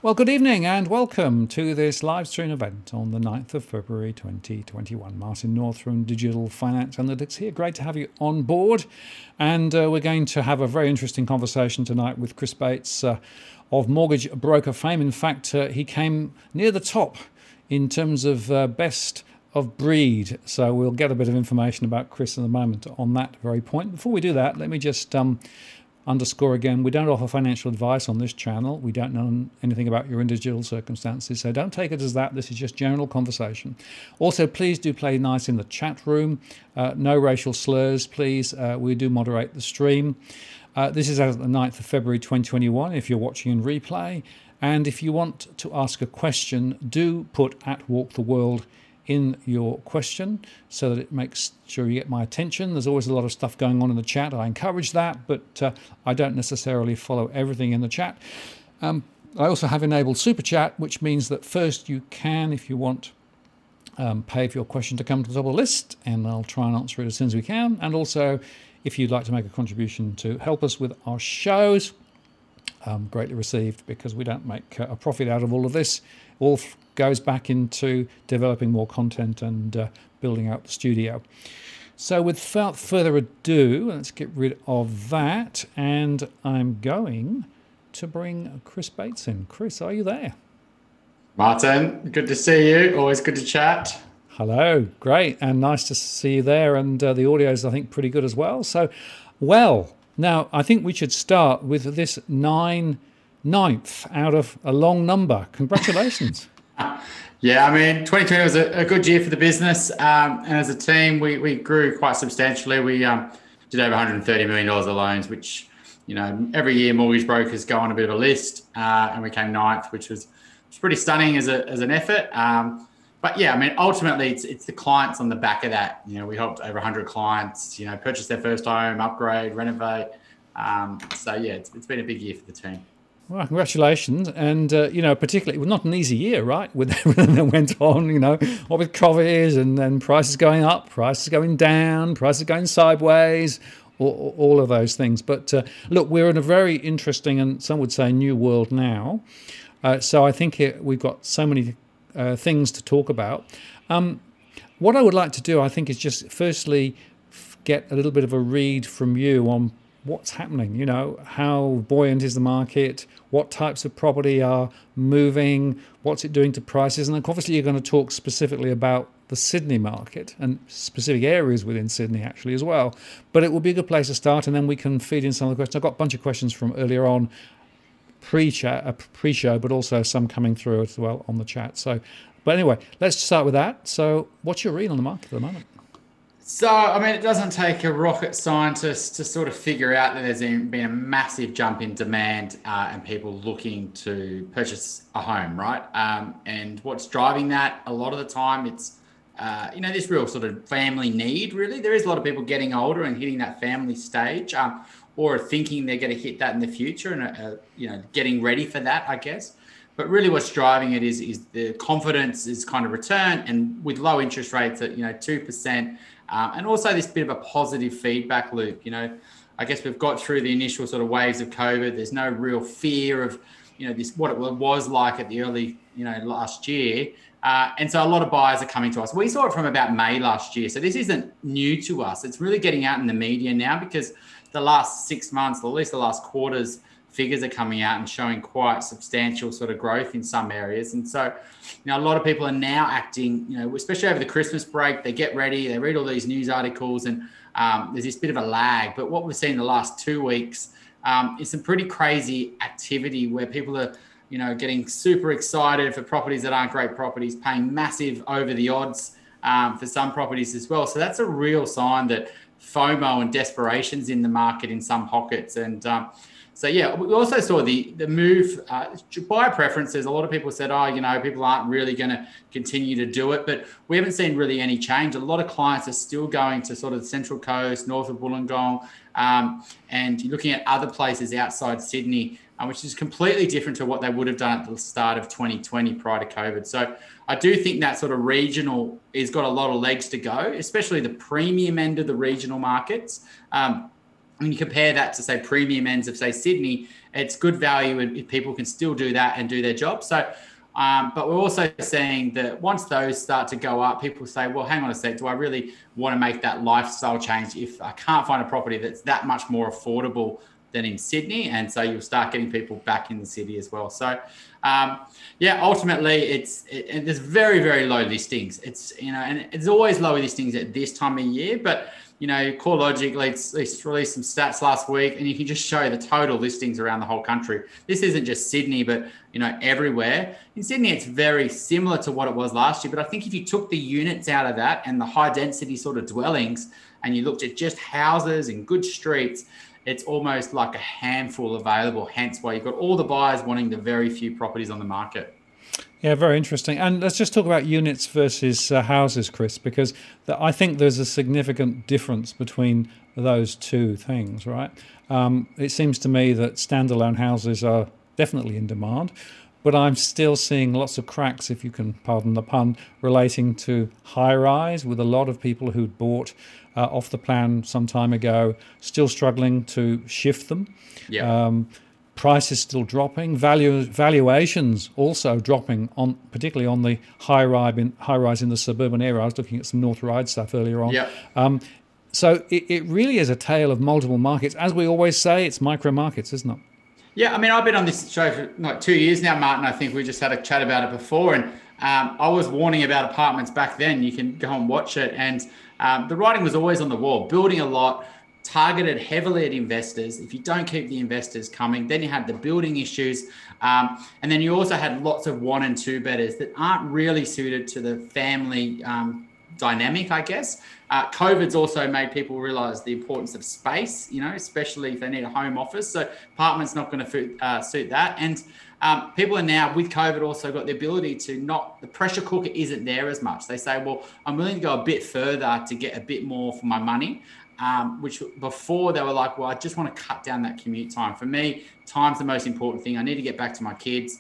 Well, good evening and welcome to this live stream event on the 9th of February 2021. Martin North from Digital Finance Analytics here. Great to have you on board. And we're going to have a very interesting conversation tonight with Chris Bates of mortgage broker fame. In fact, he came near the top in terms of best of breed. So we'll get a bit of information about Chris in a moment on that very point. Before we do that, let me just underscore again, we don't offer financial advice on this channel. We don't know anything about your individual circumstances, so don't take it as that. This is just general conversation. Also, please do play nice in the chat room. No racial slurs, please. We do moderate the stream. This is as of the 9th of February 2021 if you're watching in replay. And if you want to ask a question, do put @WalkTheWorld in your question so that it makes sure you get my attention. There's always a lot of stuff going on in the chat. I encourage that, but I don't necessarily follow everything in the chat. I also have enabled Super Chat, which means that first you can, if you want, pay for your question to come to the top of the list, and I'll try and answer it as soon as we can. And also, if you'd like to make a contribution to help us with our shows, greatly received, because we don't make a profit out of all of this. All goes back into developing more content and building out the studio. So without further ado, let's get rid of that, and I'm going to bring Chris Bates in. Chris, are you there? Martin, good to see you. Always good to chat. Hello, great, and nice to see you there, and the audio is, I think, pretty good as well. So, well, now I think we should start with this ninth out of a long number. Congratulations. Yeah, I mean, 2020 was a good year for the business. And as a team, we grew quite substantially. We did over $130 million of loans, which, you know, every year mortgage brokers go on a bit of a list. And we came ninth, which was pretty stunning as an effort. But yeah, I mean, ultimately, it's the clients on the back of that. You know, we helped over 100 clients, you know, purchase their first home, upgrade, renovate. So yeah, it's been a big year for the team. Well, congratulations. And, you know, particularly, well, not an easy year, right? With everything that went on, you know, what with COVID and then prices going up, prices going down, prices going sideways, all of those things. But look, we're in a very interesting and some would say new world now. So I think we've got so many things to talk about. What I would like to do, I think, is just firstly get a little bit of a read from you on what's happening, you know, how buoyant is the market, what types of property are moving, what's it doing to prices, and obviously you're going to talk specifically about the Sydney market and specific areas within Sydney actually as well. But it will be a good place to start, and then we can feed in some of the questions. I've got a bunch of questions from earlier on pre-show, but also some coming through as well on the chat. So, but anyway, let's start with that. So what's your read on the market at the moment? So, I mean, it doesn't take a rocket scientist to sort of figure out that there's been a massive jump in demand and people looking to purchase a home, right? And what's driving that? A lot of the time it's, you know, this real sort of family need, really. There is a lot of people getting older and hitting that family stage or thinking they're going to hit that in the future and, you know, getting ready for that, I guess. But really what's driving it is the confidence is kind of returned, and with low interest rates at, you know, 2%, and also this bit of a positive feedback loop. You know, I guess we've got through the initial sort of waves of COVID. There's no real fear of, you know, this, what it was like at the early, you know, last year. And so a lot of buyers are coming to us. We saw it from about May last year. So this isn't new to us. It's really getting out in the media now because the last 6 months, or at least the last quarter's figures are coming out and showing quite substantial sort of growth in some areas. And so, you know, a lot of people are now acting, you know, especially over the Christmas break, they get ready, they read all these news articles, and there's this bit of a lag. But what we've seen in the last 2 weeks is some pretty crazy activity where people are, you know, getting super excited for properties that aren't great properties, paying massive over the odds for some properties as well. So that's a real sign that FOMO and desperation's in the market in some pockets. And so, yeah, we also saw the move, buyer preferences. A lot of people said, oh, you know, people aren't really going to continue to do it. But we haven't seen really any change. A lot of clients are still going to sort of the Central Coast, north of Wollongong, and looking at other places outside Sydney, which is completely different to what they would have done at the start of 2020 prior to COVID. So I do think that sort of regional has got a lot of legs to go, especially the premium end of the regional markets. when you compare that to, say, premium ends of, say, Sydney, it's good value and people can still do that and do their job. So, but we're also seeing that once those start to go up, people say, well, hang on a sec, do I really want to make that lifestyle change if I can't find a property that's that much more affordable than in Sydney? And so you'll start getting people back in the city as well. So, ultimately, there's very, very low listings. It's, and it's always lower listings at this time of year, but CoreLogic released some stats last week, and you can just show the total listings around the whole country. This isn't just Sydney, but everywhere. In Sydney, it's very similar to what it was last year. But I think if you took the units out of that and the high density sort of dwellings, and you looked at just houses in good streets, it's almost like a handful available. Hence why you've got all the buyers wanting the very few properties on the market. Yeah, very interesting. And let's just talk about units versus houses, Chris, because I think there's a significant difference between those two things, right? It seems to me that standalone houses are definitely in demand, but I'm still seeing lots of cracks, if you can pardon the pun, relating to high-rise, with a lot of people who'd bought off the plan some time ago still struggling to shift them. Yeah. Price is still dropping. Valuations also dropping, particularly on the high rise in the suburban area. I was looking at some North Ryde stuff earlier on. Yeah. So it really is a tale of multiple markets. As we always say, it's micro markets, isn't it? Yeah, I mean, I've been on this show for like 2 years now, Martin. I think we just had a chat about it before, and I was warning about apartments back then. You can go and watch it, and the writing was always on the wall. Building a lot, targeted heavily at investors. If you don't keep the investors coming, then you had the building issues. And then you also had lots of 1 and 2 bedders that aren't really suited to the family dynamic, I guess. COVID's also made people realize the importance of space, especially if they need a home office. So apartments not going to suit that. And people are now, with COVID, also got the ability to the pressure cooker isn't there as much. They say, well, I'm willing to go a bit further to get a bit more for my money. Which before they were like, well, I just want to cut down that commute time. For me, time's the most important thing. I need to get back to my kids,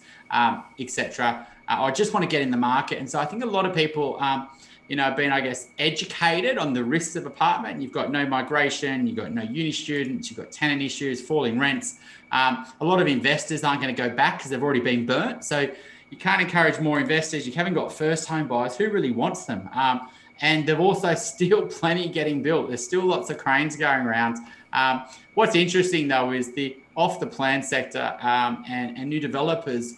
etc. I just want to get in the market. And so I think a lot of people, have been, I guess, educated on the risks of apartment. You've got no migration, you've got no uni students, you've got tenant issues, falling rents. A lot of investors aren't going to go back because they've already been burnt. So you can't encourage more investors. You haven't got first home buyers. Who really wants them? And they've also still plenty getting built. There's still lots of cranes going around. What's interesting, though, is the off-the-plan sector and new developers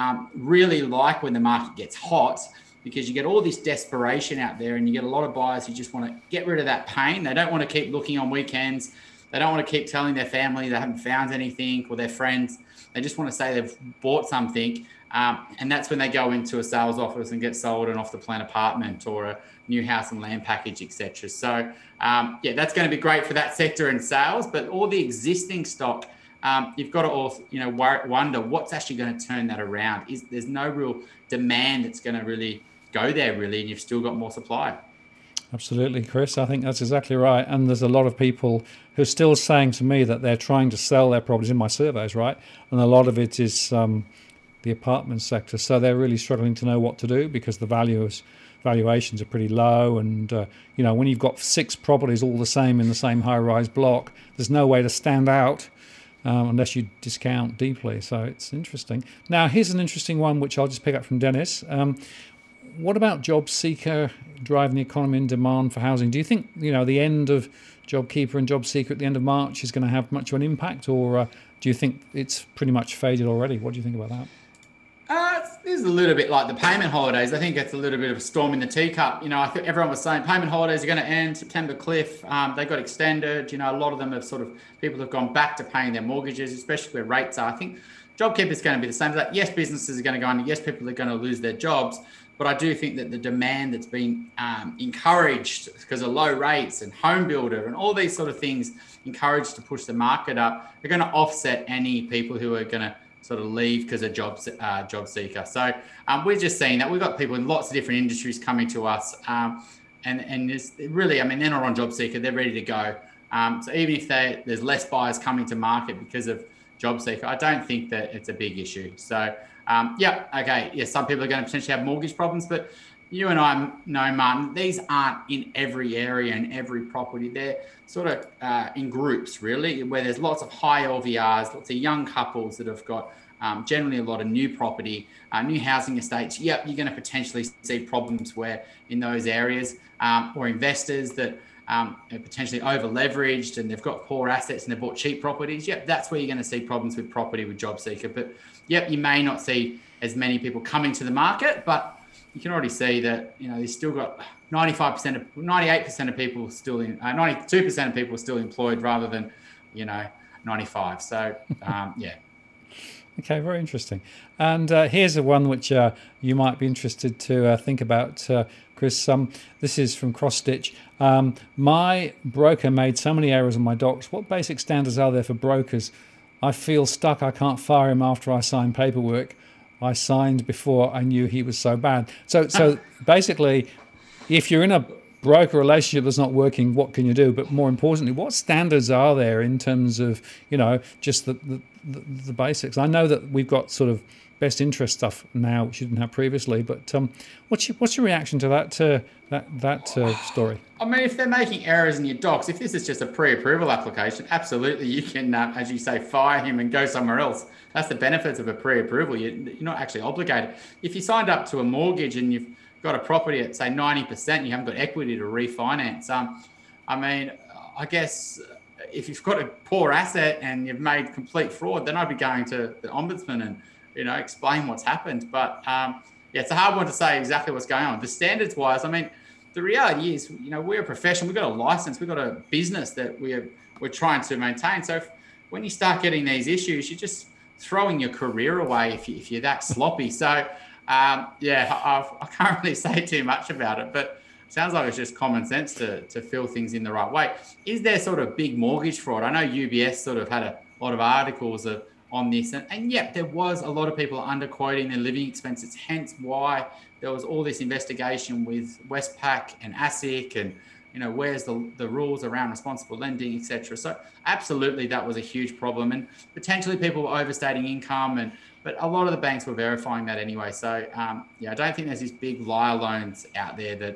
really like when the market gets hot, because you get all this desperation out there and you get a lot of buyers who just want to get rid of that pain. They don't want to keep looking on weekends. They don't want to keep telling their family they haven't found anything, or their friends. They just want to say they've bought something. And that's when they go into a sales office and get sold an off-the-plan apartment or a new house and land package, etc. So, that's going to be great for that sector and sales. But all the existing stock, you've got to also, wonder what's actually going to turn that around. There's no real demand that's going to really go there, really, and you've still got more supply. Absolutely, Chris. I think that's exactly right. And there's a lot of people who are still saying to me that they're trying to sell their properties in my surveys, right? And a lot of it is the apartment sector. So they're really struggling to know what to do because the valuations are pretty low. And, when you've got 6 properties all the same in the same high-rise block, there's no way to stand out unless you discount deeply. So it's interesting. Now, here's an interesting one, which I'll just pick up from Dennis. What about job seeker driving the economy and demand for housing? Do you think, the end of JobKeeper and job seeker at the end of March is going to have much of an impact, or do you think it's pretty much faded already? What do you think about that? It's a little bit like the payment holidays. I think it's a little bit of a storm in the teacup. I think everyone was saying payment holidays are going to end, September cliff. They got extended. A lot of them have people have gone back to paying their mortgages, especially where rates are. I think JobKeeper is going to be the same. Yes, businesses are going to go under. Yes, people are going to lose their jobs. But I do think that the demand that's been encouraged because of low rates and home builder and all these sort of things encouraged to push the market up are going to offset any people who are going to sort of leave because of job seeker. So we're just seeing that. We've got people in lots of different industries coming to us. And it's really, they're not on job seeker. They're ready to go. So even if there's less buyers coming to market because of job seeker, I don't think that it's a big issue. So, some people are going to potentially have mortgage problems, but you and I know, Martin, these aren't in every area and every property. They're sort of in groups, really, where there's lots of high LVRs, lots of young couples that have got generally a lot of new property, new housing estates. Yep, you're going to potentially see problems where in those areas, or investors that are potentially over leveraged and they've got poor assets and they've bought cheap properties. Yep, that's where you're going to see problems with property with JobSeeker. But yep, you may not see as many people coming to the market, but you can already see that, you've still got 98% of people still in, 92% of people still employed rather than, 95. So, yeah. Okay, very interesting. And here's a one which you might be interested to think about, Chris. This is from Cross Stitch. My broker made so many errors on my docs. What basic standards are there for brokers? I feel stuck. I can't fire him after I sign paperwork. I signed before I knew he was so bad. So basically, if you're in a broker relationship that's not working, what can you do? But more importantly, what standards are there in terms of, just the basics? I know that we've got sort of best interest stuff now, which you didn't have previously. But what's your reaction to that story? I mean, if they're making errors in your docs, if this is just a pre-approval application, absolutely you can, as you say, fire him and go somewhere else. That's the benefits of a pre-approval. You're not actually obligated. If you signed up to a mortgage and you've got a property at, say, 90%, you haven't got equity to refinance. I guess if you've got a poor asset and you've made complete fraud, then I'd be going to the ombudsman and, explain what's happened. But it's a hard one to say exactly what's going on. The standards wise, the reality is, we're a profession, we've got a license, we've got a business that we're trying to maintain. So when you start getting these issues, you're just throwing your career away if you're that sloppy. So, I can't really say too much about it, but it sounds like it's just common sense to fill things in the right way. Is there sort of big mortgage fraud? I know UBS sort of had a lot of articles on this, and yep, there was a lot of people underquoting their living expenses, hence why there was all this investigation with Westpac and ASIC and, where's the rules around responsible lending, etc. So absolutely, that was a huge problem, and potentially people were overstating income, but a lot of the banks were verifying that anyway. So I don't think there's these big liar loans out there that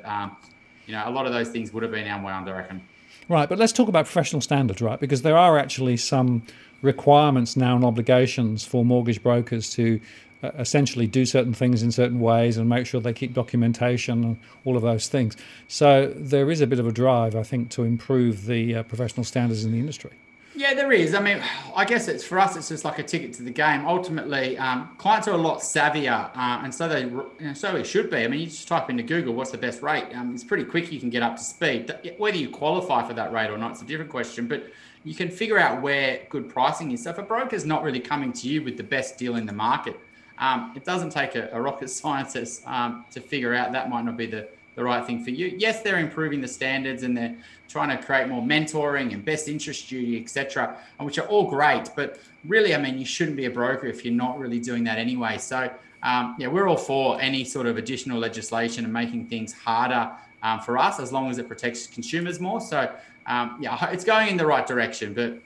a lot of those things would have been unwound, I reckon. Right, but let's talk about professional standards, right? Because there are actually some requirements now and obligations for mortgage brokers to essentially do certain things in certain ways and make sure they keep documentation and all of those things. So there is a bit of a drive, I think, to improve the professional standards in the industry. Yeah, there is. I guess it's for us, it's just like a ticket to the game. Ultimately, clients are a lot savvier, and so it should be. You just type into Google, what's the best rate? It's pretty quick. You can get up to speed. Whether you qualify for that rate or not, it's a different question. But you can figure out where good pricing is. So if a broker's not really coming to you with the best deal in the market, it doesn't take a rocket scientist to figure out that might not be the right thing for you. Yes, they're improving the standards and they're trying to create more mentoring and best interest duty, etc., which are all great. But really, you shouldn't be a broker if you're not really doing that anyway. So, we're all for any sort of additional legislation and making things harder for us, as long as it protects consumers more. So, it's going in the right direction. But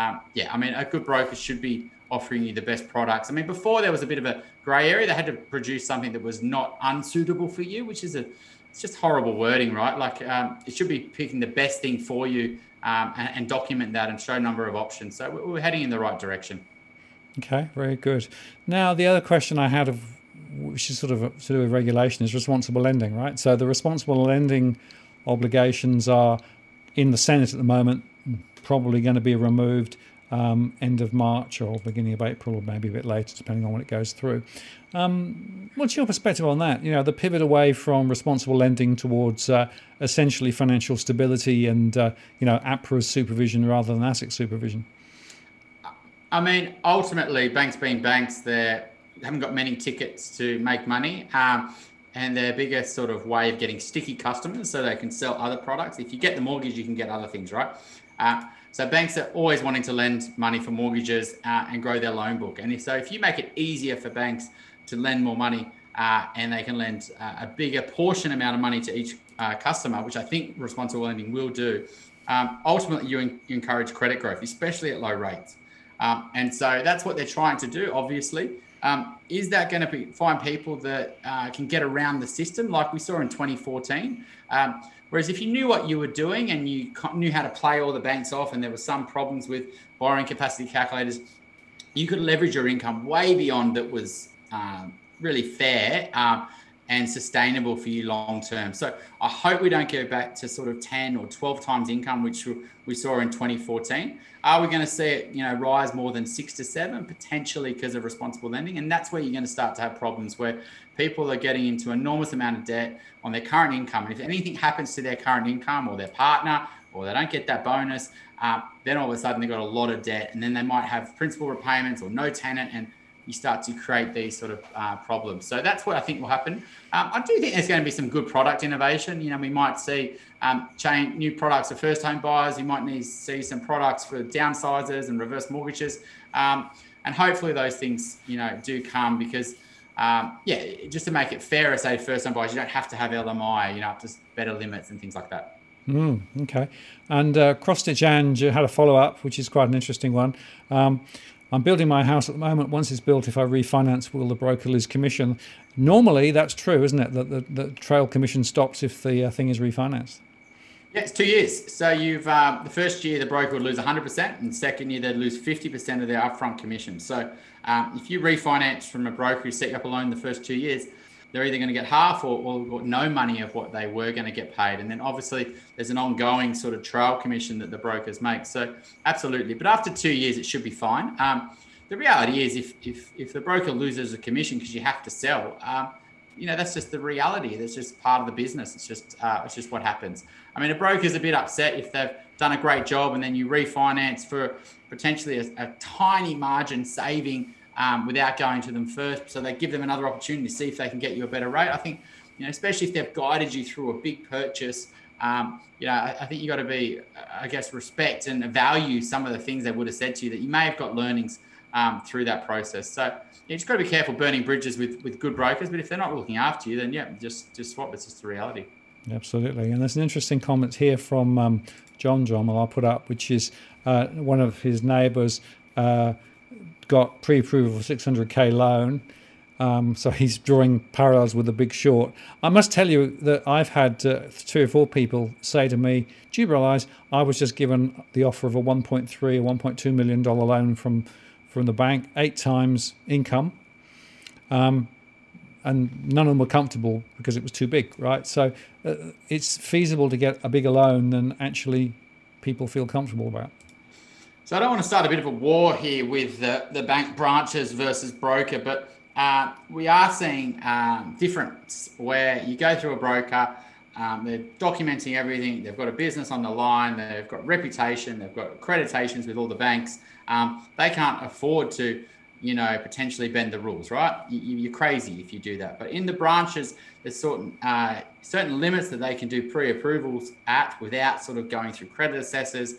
a good broker should be offering you the best products. Before there was a bit of a grey area. They had to produce something that was not unsuitable for you, which is it's just horrible wording, right? Like it should be picking the best thing for you and document that and show a number of options. So we're heading in the right direction. Okay, very good. Now, the other question I had, which is sort of to do with regulation, is responsible lending, right? So the responsible lending obligations are in the Senate at the moment, probably going to be removed end of March or beginning of April, or maybe a bit later, depending on when it goes through. What's your perspective on that? The pivot away from responsible lending towards essentially financial stability and APRA's supervision rather than ASIC supervision. Ultimately, banks being banks, they haven't got many tickets to make money, and their biggest sort of way of getting sticky customers so they can sell other products. If you get the mortgage, you can get other things, right? So banks are always wanting to lend money for mortgages and grow their loan book. And if you make it easier for banks to lend more money and they can lend a bigger portion amount of money to each customer, which I think responsible lending will do, ultimately you encourage credit growth, especially at low rates. And so that's what they're trying to do, obviously. Is that going to find people that can get around the system like we saw in 2014? Whereas if you knew what you were doing and you knew how to play all the banks off and there were some problems with borrowing capacity calculators, you could leverage your income way beyond that was really fair and sustainable for you long term. So I hope we don't go back to sort of 10 or 12 times income, which we saw in 2014. Are we going to see it, rise more than 6 to 7, potentially because of responsible lending? And that's where you're going to start to have problems where people are getting into enormous amount of debt on their current income. And if anything happens to their current income or their partner, or they don't get that bonus, then all of a sudden they've got a lot of debt, and then they might have principal repayments or no tenant, and you start to create these sort of problems. So that's what I think will happen. I do think there's going to be some good product innovation. We might see new products for first home buyers. You might need to see some products for downsizers and reverse mortgages. And hopefully those things, do come because, just to make it fairer, say first home buyers, you don't have to have LMI, just better limits and things like that. Okay. And Cross-Stitch Ange had a follow-up, which is quite an interesting one. I'm building my house at the moment. Once it's built, if I refinance, will the broker lose commission? Normally, that's true, isn't it? That the trail commission stops if the thing is refinanced. Yeah, it's 2 years. So you've the first year, the broker would lose 100%, and second year, they'd lose 50% of their upfront commission. So if you refinance from a broker who set you up a loan the first 2 years, they're either going to get half or no money of what they were going to get paid. And then obviously there's an ongoing sort of trail commission that the brokers make. So absolutely. But after 2 years, it should be fine. The reality is if the broker loses a commission because you have to sell, that's just the reality. That's just part of the business. It's just what happens. I mean, a broker's a bit upset if they've done a great job and then you refinance for potentially a tiny margin saving without going to them first. So they give them another opportunity to see if they can get you a better rate. I think, especially if they've guided you through a big purchase, I think you got to be, respect and value some of the things they would have said to you that you may have got learnings through that process. So you just got to be careful burning bridges with good brokers. But if they're not looking after you, then just swap. It's just the reality. Absolutely. And there's an interesting comment here from John, I'll put up, which is one of his neighbours got pre-approval for 600k loan. So he's drawing parallels with The Big Short. I must tell you that I've had 3 or 4 people say to me, do you realise I was just given the offer of a 1.3 or $1.2 million loan from the bank, 8 times income. And none of them were comfortable because it was too big, right? So it's feasible to get a bigger loan than actually people feel comfortable about. So I don't want to start a bit of a war here with the bank branches versus broker, but we are seeing difference where you go through a broker, they're documenting everything, they've got a business on the line, they've got reputation, they've got accreditations with all the banks. They can't afford to, potentially bend the rules, right? You're crazy if you do that. But in the branches, there's certain limits that they can do pre-approvals at without sort of going through credit assessors.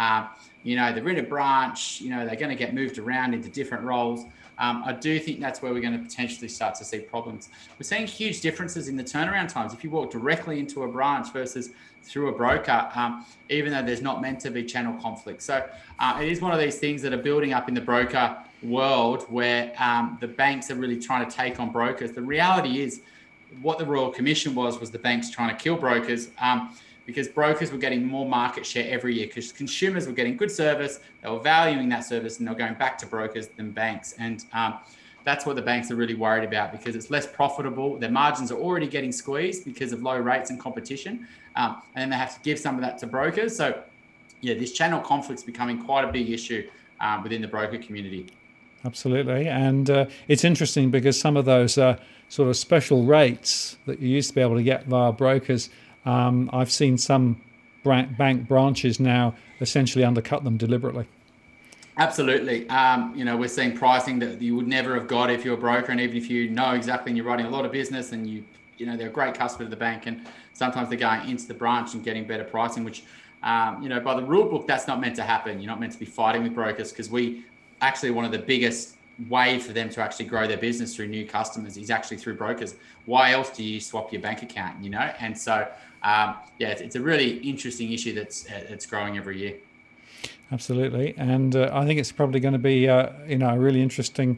They're in a branch, they're going to get moved around into different roles. I do think that's where we're going to potentially start to see problems. We're seeing huge differences in the turnaround times. If you walk directly into a branch versus through a broker, even though there's not meant to be channel conflict. So it is one of these things that are building up in the broker world where the banks are really trying to take on brokers. The reality is what the Royal Commission was the banks trying to kill brokers. Because brokers were getting more market share every year because consumers were getting good service, they were valuing that service, and they were going back to brokers than banks. And that's what the banks are really worried about because it's less profitable. Their margins are already getting squeezed because of low rates and competition. And then they have to give some of that to brokers. So, this channel conflict's becoming quite a big issue within the broker community. Absolutely. And it's interesting because some of those sort of special rates that you used to be able to get via brokers, I've seen some bank branches now essentially undercut them deliberately. Absolutely. We're seeing pricing that you would never have got if you're a broker, and even if you know exactly and you're running a lot of business and they're a great customer to the bank, and sometimes they're going into the branch and getting better pricing, which by the rule book, that's not meant to happen. You're not meant to be fighting with brokers because we actually one of the biggest way for them to actually grow their business through new customers is actually through brokers. Why else do you swap your bank account, And so, it's a really interesting issue that's growing every year. Absolutely. And I think it's probably going to be, a really interesting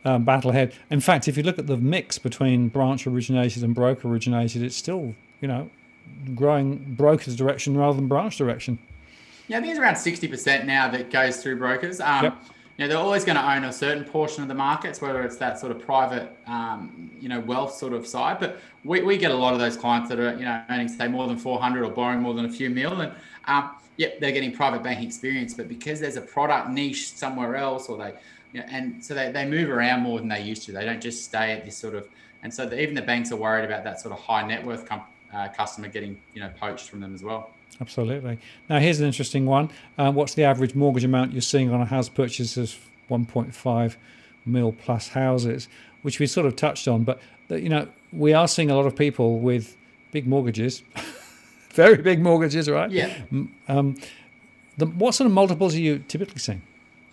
battle ahead. In fact, if you look at the mix between branch originated and broker originated, it's still, growing broker's direction rather than branch direction. Yeah, I think it's around 60% now that goes through brokers. Yep. They're always going to own a certain portion of the markets, whether it's that sort of private, wealth sort of side. But we get a lot of those clients that are, earning, say, more than 400 or borrowing more than a few mil. And, they're getting private banking experience. But because there's a product niche somewhere else, or and so they move around more than they used to. They don't just stay at this sort of, and so even the banks are worried about that sort of high net worth customer getting, poached from them as well. Absolutely. Now, here's an interesting one. What's the average mortgage amount you're seeing on a house purchase of 1.5 mil plus houses, which we sort of touched on, but we are seeing a lot of people with big mortgages, very big mortgages, right? Yeah. What sort of multiples are you typically seeing?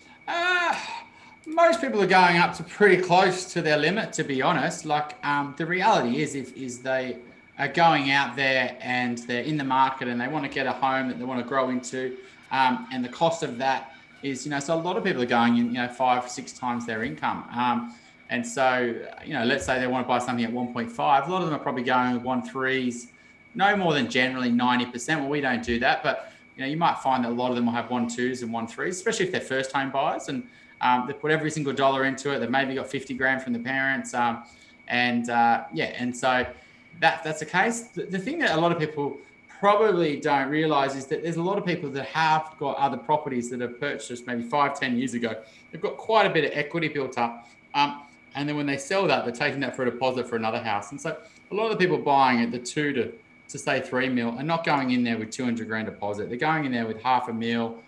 Most people are going up to pretty close to their limit, to be honest. The reality is they are going out there and they're in the market and they want to get a home that they want to grow into. And the cost of that is, so a lot of people are going in, 5-6 times their income. And so, let's say they want to buy something at 1.5. A lot of them are probably going with 1.3s, no more than generally 90%. Well, we don't do that, but, you might find that a lot of them will have 1.2s and 1.3s, especially if they're first home buyers. And they put every single dollar into it. They've maybe got 50 grand from the parents. And so that's the case. The thing that a lot of people probably don't realize is that there's a lot of people that have got other properties that have purchased maybe 5-10 years ago. They've got quite a bit of equity built up. And then when they sell that, they're taking that for a deposit for another house. And so a lot of the people buying at the 2 to say 3 mil are not going in there with 200 grand deposit. They're going in there with half a mil,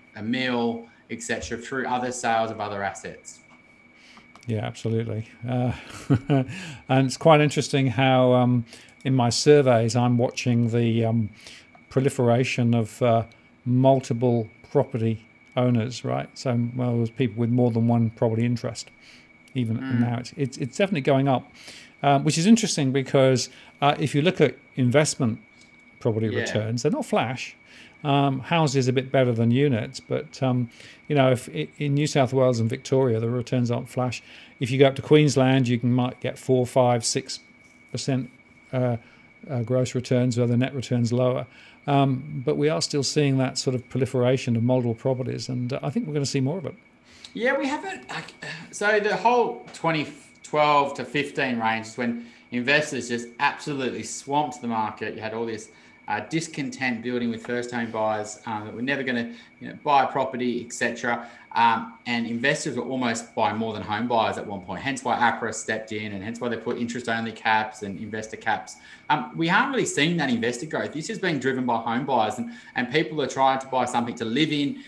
etc., through other sales of other assets. Yeah, absolutely. And it's quite interesting how in my surveys I'm watching the proliferation of multiple property owners, right? So, there's people with more than one property interest. Even now, it's definitely going up, which is interesting because if you look at investment property returns, they're not flash. Houses a bit better than units, but if in New South Wales and Victoria the returns aren't flash. If you go up to Queensland, you might get 4, 5, 6% gross returns, where the net returns lower. But we are still seeing that sort of proliferation of multiple properties, and I think we're going to see more of it. Yeah, we haven't. So the whole 2012 to 15 range is when investors just absolutely swamped the market. You had all this discontent building with first home buyers that were never going to buy a property, etc. And investors were almost buying more than home buyers at one point. Hence why APRA stepped in, and hence why they put interest-only caps and investor caps. We haven't really seen that investor growth. This is being driven by home buyers, and people are trying to buy something to live in,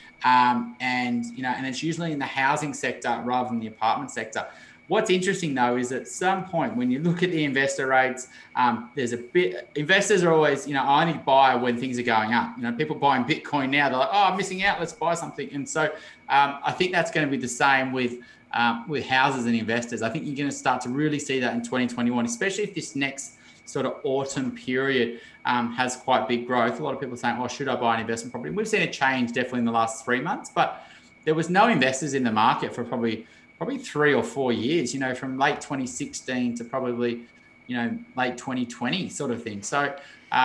and it's usually in the housing sector rather than the apartment sector. What's interesting though is at some point when you look at the investor rates, investors are always, I only buy when things are going up. People buying Bitcoin now, they're like, oh, I'm missing out, let's buy something. And so I think that's going to be the same with houses and investors. I think you're going to start to really see that in 2021, especially if this next sort of autumn period has quite big growth. A lot of people are saying, oh, should I buy an investment property? We've seen a change definitely in the last 3 months, but there was no investors in the market for probably 3 or 4 years, from late 2016 to probably, late 2020 sort of thing. So,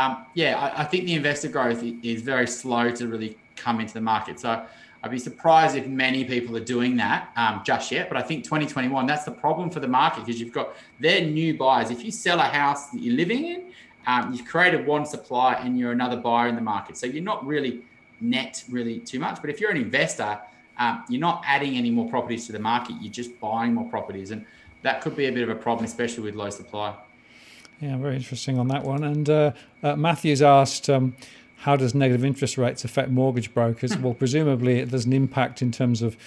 I think the investor growth is very slow to really come into the market. So I'd be surprised if many people are doing that just yet. But I think 2021, that's the problem for the market, because you've got their new buyers. If you sell a house that you're living in, you've created one supply and you're another buyer in the market. So you're not really net really too much. But if you're an investor, you're not adding any more properties to the market. You're just buying more properties. And that could be a bit of a problem, especially with low supply. Yeah, very interesting on that one. And Matthew's asked, how does negative interest rates affect mortgage brokers? Well, presumably there's an impact in terms of,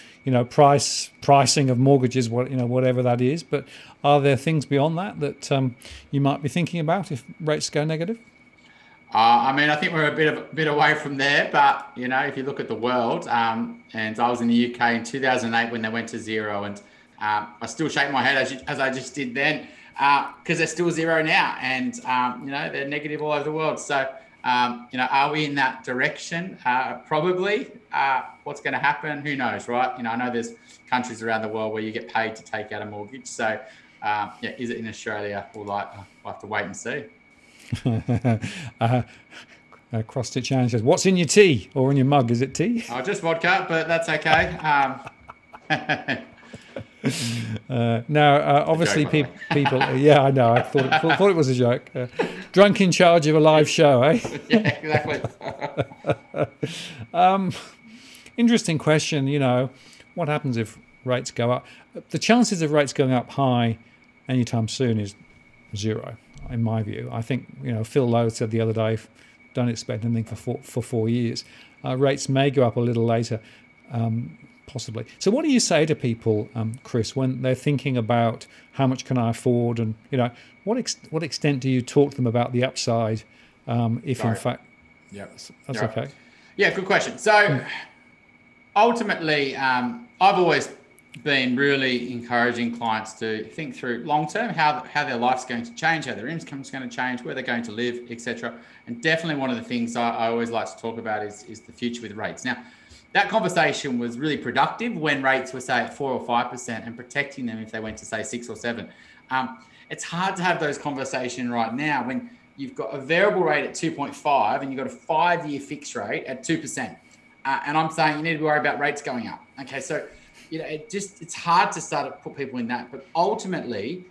pricing of mortgages, whatever that is. But are there things beyond that you might be thinking about if rates go negative? I think we're a bit away from there, but if you look at the world, and I was in the UK in 2008 when they went to zero, and I still shake my head as I just did then, because they're still zero now, and they're negative all over the world. So are we in that direction? Probably. What's going to happen? Who knows, right? I know there's countries around the world where you get paid to take out a mortgage. So, is it in Australia? We'll have to wait and see. Cross-stitch Anne says, "What's in your tea or in your mug? Is it tea?" Oh, just vodka, but that's okay. Now, obviously, people. Yeah, I know. I thought it was a joke. Drunk in charge of a live show, eh? Yeah, exactly. Interesting question. What happens if rates go up? The chances of rates going up high anytime soon is zero, in my view. I think Phil Lowe said the other day, don't expect anything for 4 years. Rates may go up a little later. Possibly. So what do you say to people, Chris, when they're thinking about how much can I afford, and what extent do you talk to them about the upside, if in fact? Yeah, that's okay. Yeah, good question. So ultimately, I've always been really encouraging clients to think through long term how their life's going to change, how their income's going to change, where they're going to live, etc. And definitely one of the things I always like to talk about is the future with rates. Now, that conversation was really productive when rates were, say, at 4 or 5% and protecting them if they went to, say, 6 or 7. It's hard to have those conversations right now when you've got a variable rate at 2.5 and you've got a 5-year fixed rate at 2%. And I'm saying you need to be worried about rates going up. Okay, so it's hard to start to put people in that. But ultimately,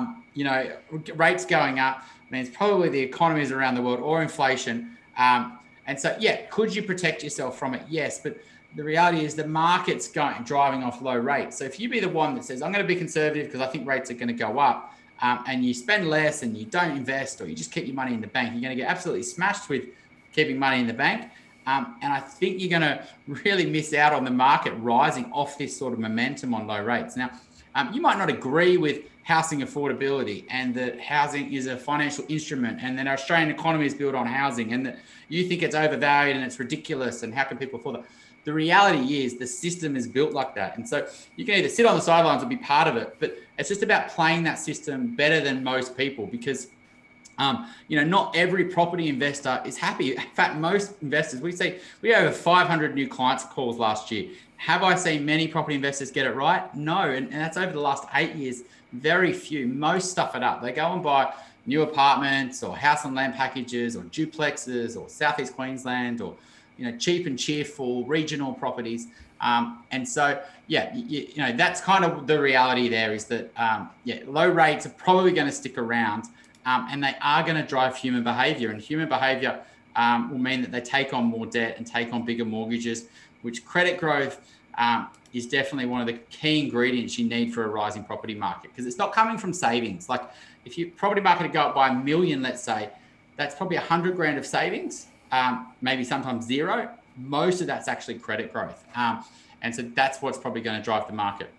rates going up means probably the economies around the world or inflation. And so, could you protect yourself from it? Yes, but the reality is the market's driving off low rates. So if you be the one that says, I'm going to be conservative because I think rates are going to go up, and you spend less and you don't invest, or you just keep your money in the bank, you're going to get absolutely smashed with keeping money in the bank. And I think you're going to really miss out on the market rising off this sort of momentum on low rates. Now, you might not agree with housing affordability and that housing is a financial instrument and that our Australian economy is built on housing and that you think it's overvalued and it's ridiculous and how can people afford that? The reality is the system is built like that. And so you can either sit on the sidelines or be part of it, but it's just about playing that system better than most people because not every property investor is happy. In fact, most investors, we had over 500 new clients calls last year. Have I seen many property investors get it right? No. And that's over the last 8 years. Very few. Most stuff it up. They go and buy new apartments or house and land packages or duplexes or Southeast Queensland or, cheap and cheerful regional properties. And so, that's kind of the reality there is that, low rates are probably going to stick around. And they are going to drive human behavior. And human behavior will mean that they take on more debt and take on bigger mortgages, which credit growth is definitely one of the key ingredients you need for a rising property market because it's not coming from savings. Like if your property market would go up by $1 million, let's say, that's probably 100 grand of savings, maybe sometimes zero. Most of that's actually credit growth. And so that's what's probably going to drive the market.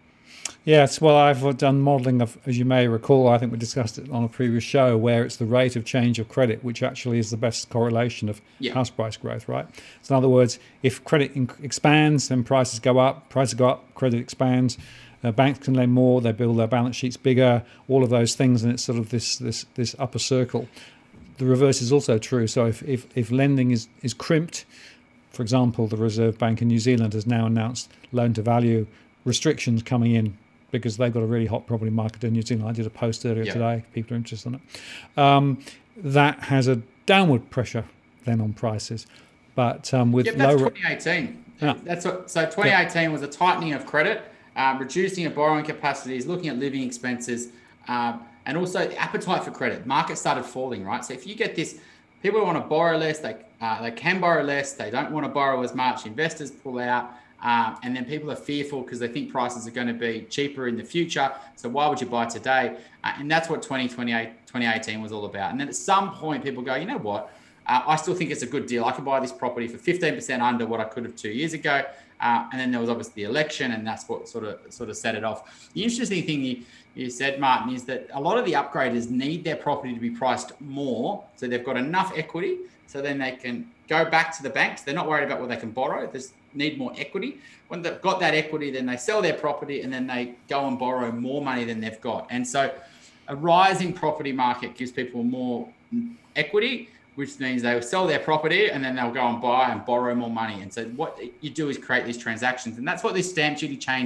Yes, well, I've done modelling of, as you may recall, I think we discussed it on a previous show, where it's the rate of change of credit, which actually is the best correlation of house price growth, right? So in other words, if credit expands, then prices go up, credit expands, banks can lend more, they build their balance sheets bigger, all of those things, and it's sort of this upper circle. The reverse is also true. So if lending is crimped, for example, the Reserve Bank in New Zealand has now announced loan-to-value restrictions coming in because they've got a really hot property market in New Zealand. I did a post earlier today. People are interested in it. That has a downward pressure then on prices. But with that's low... 2018. So 2018 was a tightening of credit, reducing of borrowing capacities, looking at living expenses, and also the appetite for credit. Market started falling, right? So if you get this, people want to borrow less, they can borrow less, they don't want to borrow as much, investors pull out, and then people are fearful because they think prices are going to be cheaper in the future. So why would you buy today? And that's what 2018 was all about. And then at some point, people go, you know what? I still think it's a good deal. I can buy this property for 15% under what I could have 2 years ago. And then there was obviously the election, and that's what sort of set it off. The interesting thing you said, Martin, is that a lot of the upgraders need their property to be priced more, so they've got enough equity, so then they can go back to the banks. They're not worried about what they can borrow. They need more equity. When they've got that equity, then they sell their property, and then they go and borrow more money than they've got. And so a rising property market gives people more equity, which means they will sell their property and then they'll go and buy and borrow more money. And so what you do is create these transactions. And that's what this stamp duty change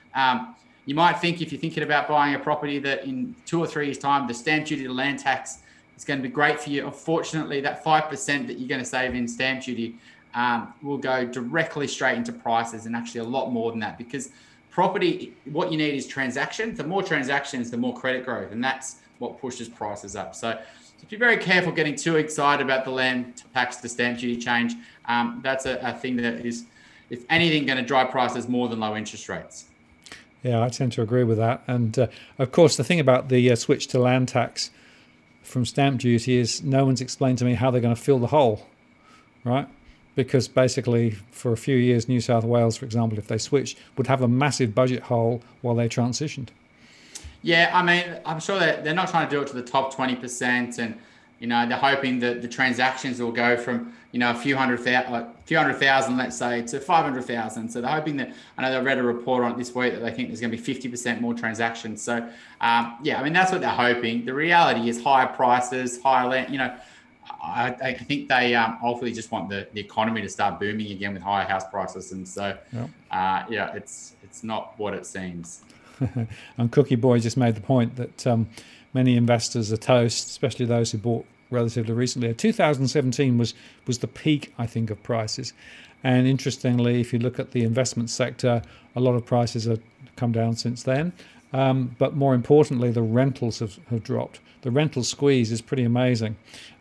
You might think, if you're thinking about buying a property, that in 2 or 3 years' time, the stamp duty to land tax is going to be great for you. Unfortunately, that 5% that you're going to save in stamp duty will go directly straight into prices, and actually a lot more than that, because property, what you need is transactions. The more transactions, the more credit growth, and that's what pushes prices up. So be very careful getting too excited about the land tax, the stamp duty change. That's a thing that is, if anything, going to drive prices more than low interest rates. Yeah, I tend to agree with that. And of course, the thing about the switch to land tax from stamp duty is no one's explained to me how they're going to fill the hole, right? Because basically, for a few years, New South Wales, for example, if they switched, would have a massive budget hole while they transitioned. Yeah, I mean, I'm sure that they're not trying to do it to the top 20%, and they're hoping that the transactions will go from a few hundred thousand, let's say, to 500,000. So they're hoping that, I know they read a report on it this week that they think there's going to be 50% more transactions. So yeah, I mean, that's what they're hoping. The reality is higher prices, higher land. I think they hopefully just want the economy to start booming again with higher house prices, and so yeah, it's not what it seems. And Cookie Boy just made the point that many investors are toast, especially those who bought relatively recently. 2017 was the peak, I think, of prices. And interestingly, if you look at the investment sector, a lot of prices have come down since then. But more importantly, the rentals have dropped. The rental squeeze is pretty amazing.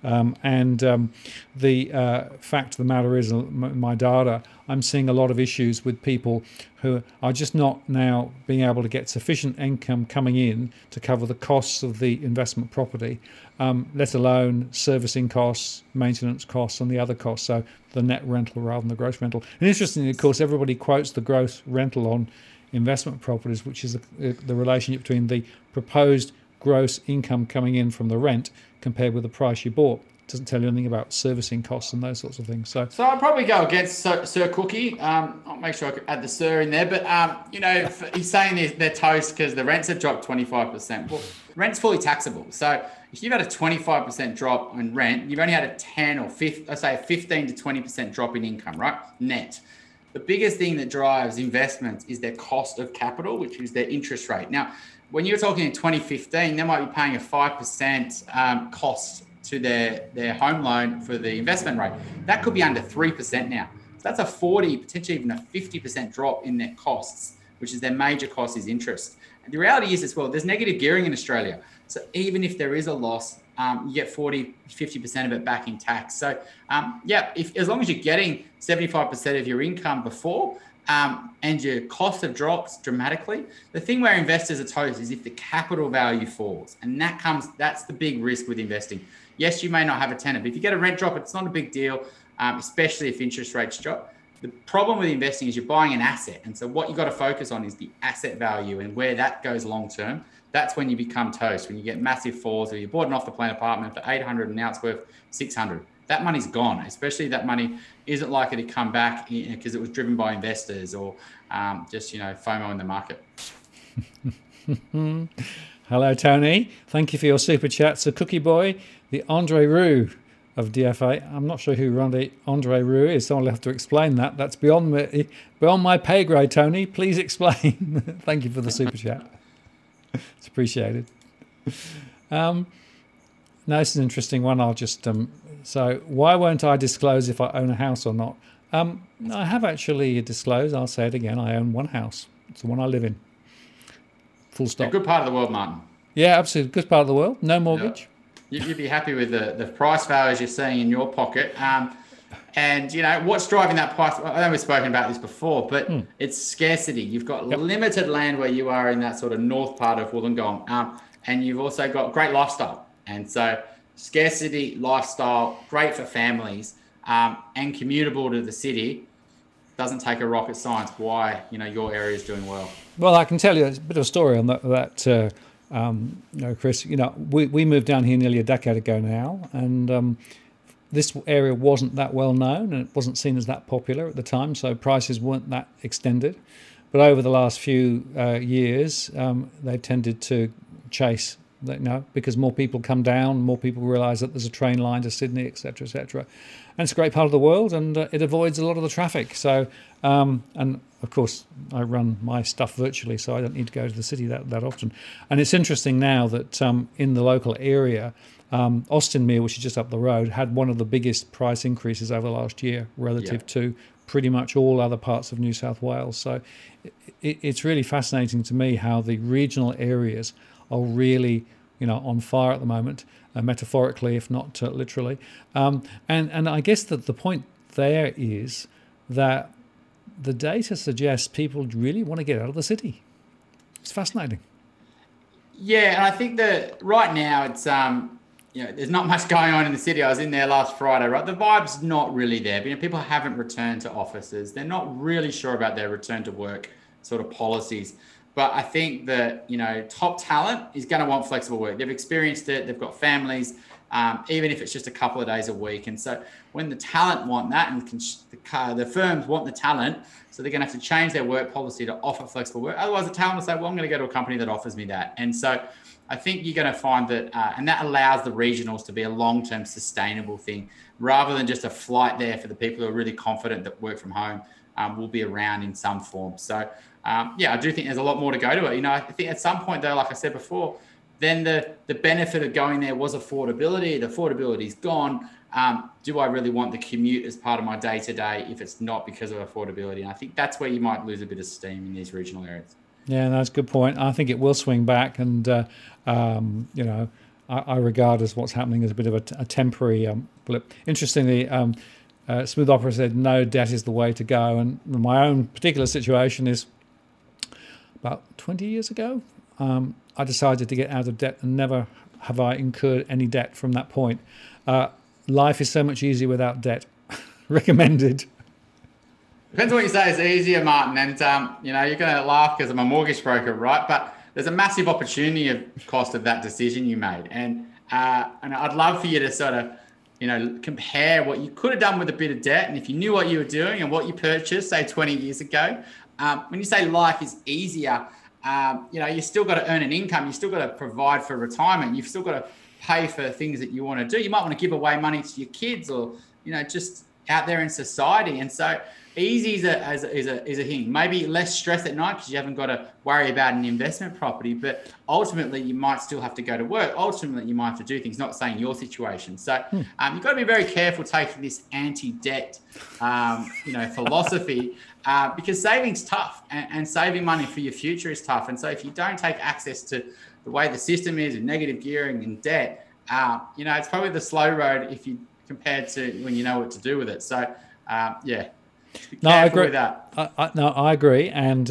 The fact of the matter is, my data, I'm seeing a lot of issues with people who are just not now being able to get sufficient income coming in to cover the costs of the investment property, let alone servicing costs, maintenance costs, and the other costs. So the net rental rather than the gross rental. And interestingly, of course, everybody quotes the gross rental on investment properties, which is the relationship between the proposed gross income coming in from the rent compared with the price you bought. It doesn't tell you anything about servicing costs and those sorts of things. So I'll probably go against Sir Cookie. I'll make sure I could add the Sir in there. But, he's saying they're toast because the rents have dropped 25%. Well, rent's fully taxable. So if you've had a 25% drop in rent, you've only had a 10 or 15, let's say a 15 to 20% drop in income, right? Net. The biggest thing that drives investments is their cost of capital, which is their interest rate. Now, when you're talking in 2015, they might be paying a 5% cost to their home loan for the investment rate. That could be under 3% now. So that's a 40, potentially even a 50% drop in their costs, which is their major cost is interest. And the reality is as well, there's negative gearing in Australia. So even if there is a loss, you get 40, 50% of it back in tax. So yeah, as long as you're getting 75% of your income before, and your cost of drops dramatically. The thing where investors are toast is if the capital value falls, and that's the big risk with investing. Yes, you may not have a tenant, but if you get a rent drop, it's not a big deal, especially if interest rates drop. The problem with investing is you're buying an asset. And so what you got to focus on is the asset value and where that goes long term. That's when you become toast, when you get massive falls, or you bought an off the plan apartment for 800 and now it's worth 600. That money's gone, especially that money isn't likely to come back because it was driven by investors or just, FOMO in the market. Hello, Tony. Thank you for your super chat. So Cookie Boy, the Andre Roux of DFA. I'm not sure who Andre Roux is. Someone will have to explain that. That's beyond my pay grade, Tony. Please explain. Thank you for the super chat. It's appreciated. No, this is an interesting one. I'll just... So why won't I disclose if I own a house or not? I have actually disclosed. I'll say it again. I own one house. It's the one I live in. Full stop. A good part of the world, Martin. Yeah, absolutely. Good part of the world. No mortgage. Yeah. You'd be happy with the price values you're seeing in your pocket. And, what's driving that price? I know we've spoken about this before, but it's scarcity. You've got limited land where you are in that sort of north part of Wollongong. And you've also got great lifestyle. And so... scarcity, lifestyle, great for families, and commutable to the city. Doesn't take a rocket science why your area is doing well. Well, I can tell you a bit of a story on that. Chris. We moved down here nearly a decade ago now, and this area wasn't that well known, and it wasn't seen as that popular at the time. So prices weren't that extended. But over the last few years, they tended to chase because more people come down, more people realise that there's a train line to Sydney, etc., etc. And it's a great part of the world, and it avoids a lot of the traffic. So, and of course, I run my stuff virtually, so I don't need to go to the city that often. And it's interesting now that in the local area, Austinmere, which is just up the road, had one of the biggest price increases over the last year relative to pretty much all other parts of New South Wales. So it's really fascinating to me how the regional areas are really, on fire at the moment, metaphorically, if not literally. And I guess that the point there is that the data suggests people really want to get out of the city. It's fascinating. Yeah, and I think that right now it's there's not much going on in the city. I was in there last Friday, right? The vibe's not really there. People haven't returned to offices. They're not really sure about their return to work sort of policies. But I think that, top talent is going to want flexible work. They've experienced it. They've got families, even if it's just a couple of days a week. And so when the talent want that, and the firms want the talent, so they're going to have to change their work policy to offer flexible work. Otherwise, the talent will say, well, I'm going to go to a company that offers me that. And so I think you're going to find that, and that allows the regionals to be a long-term sustainable thing, rather than just a flight there for the people who are really confident that work from home will be around in some form. So, I do think there's a lot more to go to it. I think at some point, though, like I said before, then the benefit of going there was affordability. The affordability's gone. Do I really want the commute as part of my day-to-day if it's not because of affordability? And I think that's where you might lose a bit of steam in these regional areas. Yeah, that's a good point. I think it will swing back, and I regard as what's happening as a bit of a temporary blip. Interestingly, Smooth Opera said no, debt is the way to go, and my own particular situation is about 20 years ago, I decided to get out of debt, and never have I incurred any debt from that point. Life is so much easier without debt. Recommended. Depends what you say is easier, Martin. And, you're going to laugh because I'm a mortgage broker, right? But there's a massive opportunity of cost of that decision you made. And I'd love for you to sort of, compare what you could have done with a bit of debt. And if you knew what you were doing and what you purchased, say 20 years ago, when you say life is easier, you still got to earn an income. You still got to provide for retirement. You've still got to pay for things that you want to do. You might want to give away money to your kids, or, just out there in society. And so easy is a thing. Maybe less stress at night because you haven't got to worry about an investment property, but ultimately you might still have to go to work. Ultimately you might have to do things, not saying your situation. So you've got to be very careful taking this anti-debt, philosophy, because saving's tough, and saving money for your future is tough. And so if you don't take access to the way the system is with negative gearing and debt, it's probably the slow road if you compared to when you know what to do with it. So, No, I agree. With that. I agree. And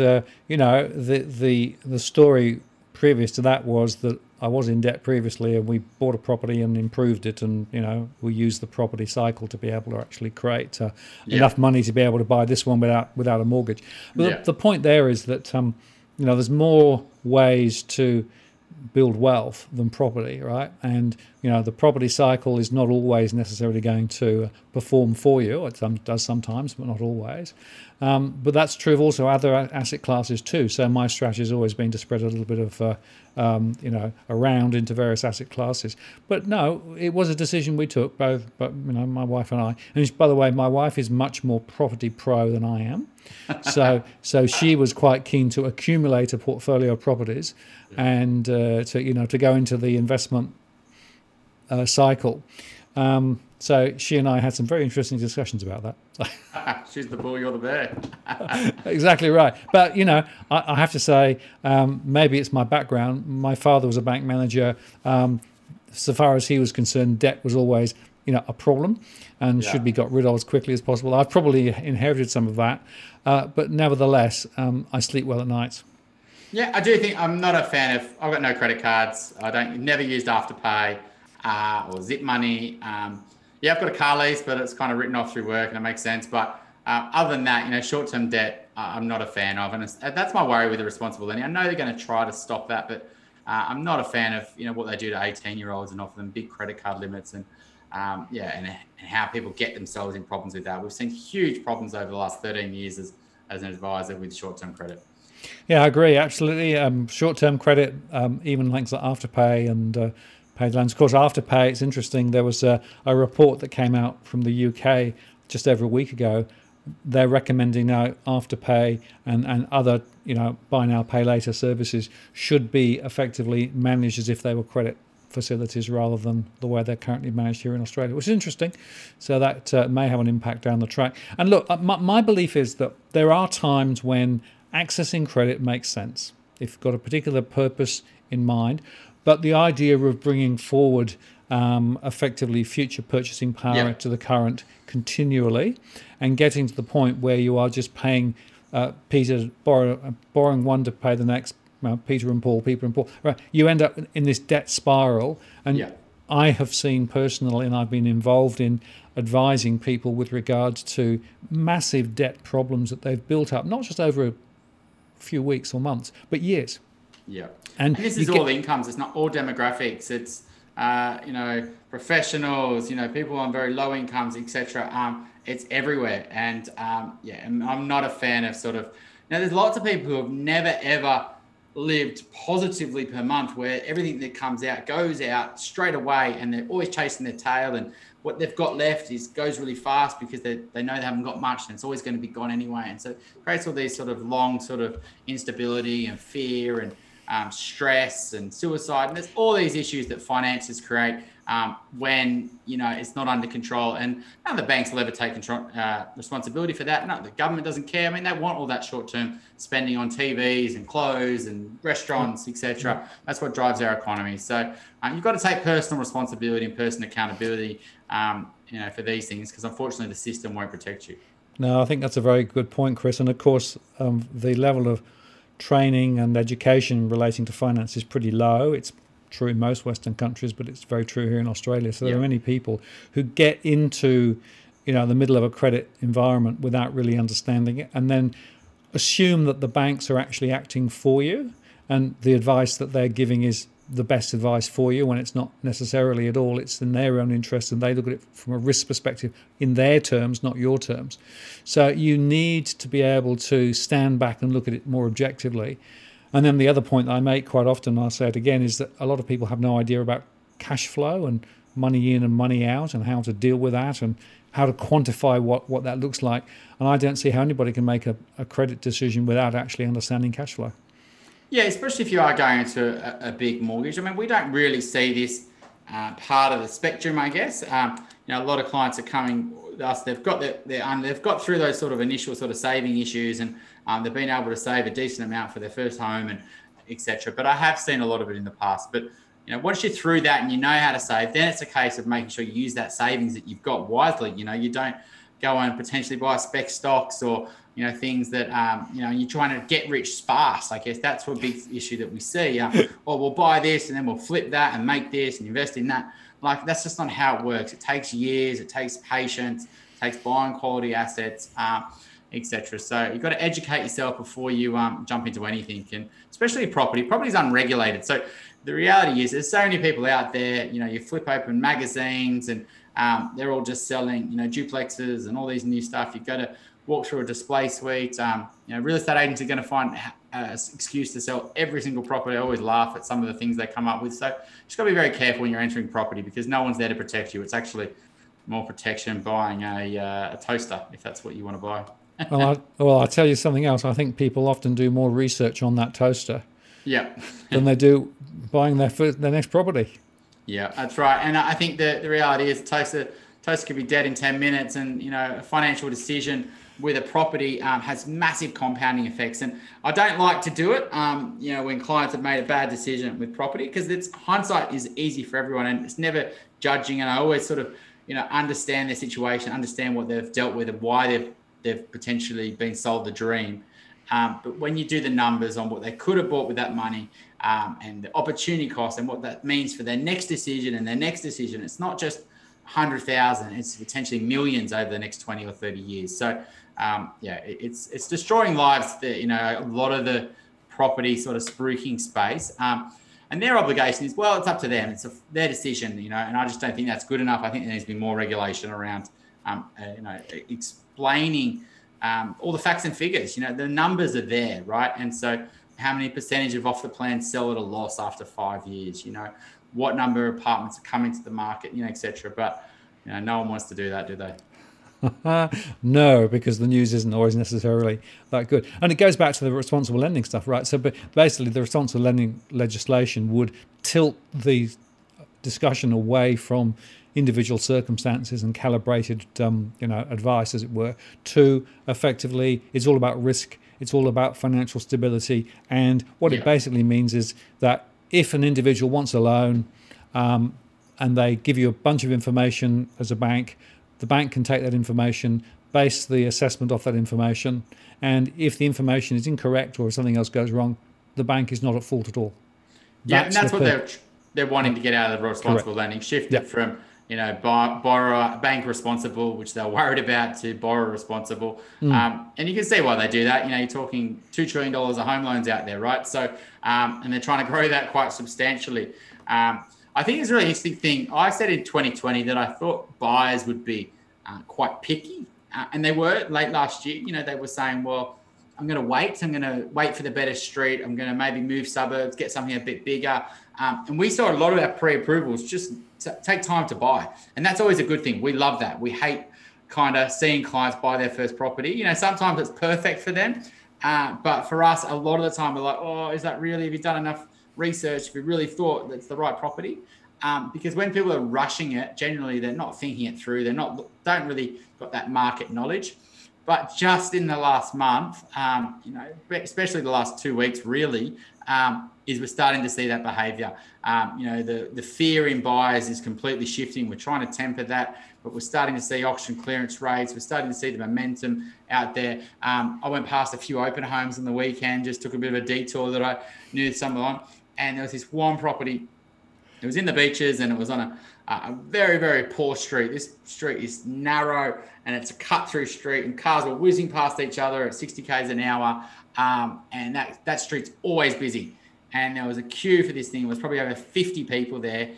the story previous to that was that I was in debt previously, and we bought a property and improved it, and we used the property cycle to be able to actually create enough money to be able to buy this one without a mortgage. But the point there is that there's more ways to build wealth than property, right? And the property cycle is not always necessarily going to perform for you. It does sometimes, but not always. But that's true of also other asset classes too. So my strategy has always been to spread a little bit of around into various asset classes. But no, it was a decision we took, both, but my wife and I. And by the way, my wife is much more property pro than I am. So she was quite keen to accumulate a portfolio of properties, and to go into the investment cycle. So she and I had some very interesting discussions about that. She's the bull, you're the bear. Exactly right. But I have to say, maybe it's my background. My father was a bank manager. So far as he was concerned, debt was always a problem and should be got rid of as quickly as possible. I've probably inherited some of that, but nevertheless, I sleep well at night. Yeah, I do think I'm not a fan of. I've got no credit cards. Never used Afterpay or Zip Money. I've got a car lease, but it's kind of written off through work, and it makes sense. But other than that, short-term debt, I'm not a fan of, and that's my worry with the responsible lending. I know they're going to try to stop that, but I'm not a fan of what they do to 18-year-olds and offer them big credit card limits and how people get themselves in problems with that. We've seen huge problems over the last 13 years as an advisor with short-term credit. Yeah, I agree. Absolutely. Short-term credit, even things like Afterpay and paid loans. Of course, Afterpay, it's interesting. There was a report that came out from the UK just over a week ago. They're recommending now Afterpay and other, buy now, pay later services should be effectively managed as if they were credit facilities rather than the way they're currently managed here in Australia, which is interesting. So that may have an impact down the track. And look, my belief is that there are times when accessing credit makes sense if you've got a particular purpose in mind. But the idea of bringing forward effectively future purchasing power to the current continually and getting to the point where you are just paying Peter, borrowing one to pay the next, Peter and Paul, right? You end up in this debt spiral. And I have seen personally, and I've been involved in advising people with regards to massive debt problems that they've built up, not just over a few weeks or months, but years. Yeah. And this is all incomes. It's not all demographics. It's, professionals, people on very low incomes, etc. It's everywhere. And I'm not a fan of there's lots of people who have never, ever lived positively per month where everything that comes out goes out straight away and they're always chasing their tail, and what they've got left goes really fast because they know they haven't got much and it's always going to be gone anyway. And so it creates all these long instability and fear and stress and suicide, and there's all these issues that finances create when it's not under control. And none of the banks will ever take responsibility for that. No, the government doesn't care. I mean, they want all that short-term spending on TVs and clothes and restaurants, etc. That's what drives our economy. So you've got to take personal responsibility and personal accountability, for these things, because unfortunately the system won't protect you. No, I think that's a very good point, Chris. And of course, the level of training and education relating to finance is pretty low. It's true in most Western countries, but it's very true here in Australia. So there are many people who get into, the middle of a credit environment without really understanding it, and then assume that the banks are actually acting for you, and the advice that they're giving is the best advice for you, when it's not necessarily at all. It's in their own interest, and they look at it from a risk perspective in their terms, not your terms. So you need to be able to stand back and look at it more objectively. And then the other point that I make quite often, and I'll say it again, is that a lot of people have no idea about cash flow and money in and money out and how to deal with that and how to quantify what that looks like. And I don't see how anybody can make a credit decision without actually understanding cash flow. Yeah, especially if you are going into a big mortgage. I mean, we don't really see this part of the spectrum, I guess. A lot of clients are coming with us. They've got they've got through those initial saving issues, and they've been able to save a decent amount for their first home and etc. But I have seen a lot of it in the past. But once you're through that and you know how to save, then it's a case of making sure you use that savings that you've got wisely. You don't go and potentially buy spec stocks or things that, you're trying to get rich fast. I guess that's a big issue that we see. We'll buy this and then we'll flip that and make this and invest in that. Like, that's just not how it works. It takes years, it takes patience, it takes buying quality assets, etc. So you've got to educate yourself before you jump into anything, and especially property. Property is unregulated. So the reality is there's so many people out there, you flip open magazines and they're all just selling, duplexes and all these new stuff. You've got to walk through a display suite. Real estate agents are going to find an excuse to sell every single property. I always laugh at some of the things they come up with. So just got to be very careful when you're entering property, because no one's there to protect you. It's actually more protection buying a toaster, if that's what you want to buy. I'll tell you something else. I think people often do more research on that toaster than they do buying their next property. Yeah, that's right. And I think the reality is toaster could be dead in 10 minutes, and a financial decision with a property has massive compounding effects. And I don't like to do it, when clients have made a bad decision with property, because hindsight is easy for everyone and it's never judging. And I always understand their situation, understand what they've dealt with and why they've potentially been sold the dream. But when you do the numbers on what they could have bought with that money, and the opportunity cost and what that means for their next decision and their next decision, it's not just 100,000, it's potentially millions over the next 20 or 30 years. So it's destroying lives, a lot of the property spruiking space. And their obligation is, well, it's up to them. It's their decision, and I just don't think that's good enough. I think there needs to be more regulation around, explaining all the facts and figures. The numbers are there, right? And so how many percentage of off the plan sell at a loss after 5 years? What number of apartments are coming to the market, etc. But no one wants to do that, do they? No, because the news isn't always necessarily that good. And it goes back to the responsible lending stuff, right? So basically the responsible lending legislation would tilt the discussion away from individual circumstances and calibrated advice, as it were, to effectively it's all about risk, it's all about financial stability. And what it basically means is that if an individual wants a loan and they give you a bunch of information as a bank, the bank can take that information, base the assessment off that information, and if the information is incorrect or something else goes wrong, the bank is not at fault at all. And that's what they're wanting to get out of the responsible lending, shift it from borrower bank responsible, which they're worried about, to borrower responsible. And you can see why they do that. You're talking $2 trillion of home loans out there, right? So and they're trying to grow that quite substantially. I think it's a really interesting thing. I said in 2020 that I thought buyers would be quite picky, and they were late last year. They were saying, well, I'm going to wait. I'm going to wait for the better street. I'm going to maybe move suburbs, get something a bit bigger. And we saw a lot of our pre-approvals just take time to buy. And that's always a good thing. We love that. We hate kind of seeing clients buy their first property. Sometimes it's perfect for them. But for us, a lot of the time we're like, oh, is that really, have you done enough research? Have you really thought that's the right property? Because when people are rushing it, generally they're not thinking it through. Don't really got that market knowledge. But just in the last month, especially the last 2 weeks, really, is we're starting to see that behaviour. The fear in buyers is completely shifting. We're trying to temper that, but we're starting to see auction clearance rates. We're starting to see the momentum out there. I went past a few open homes on the weekend, just took a bit of a detour that I knew someone on, and there was this one property. It was in the beaches, and it was on a very, very poor street. This street is narrow, and it's a cut-through street, and cars were whizzing past each other at 60 k's an hour, and that street's always busy. And there was a queue for this thing. It was probably over 50 people there,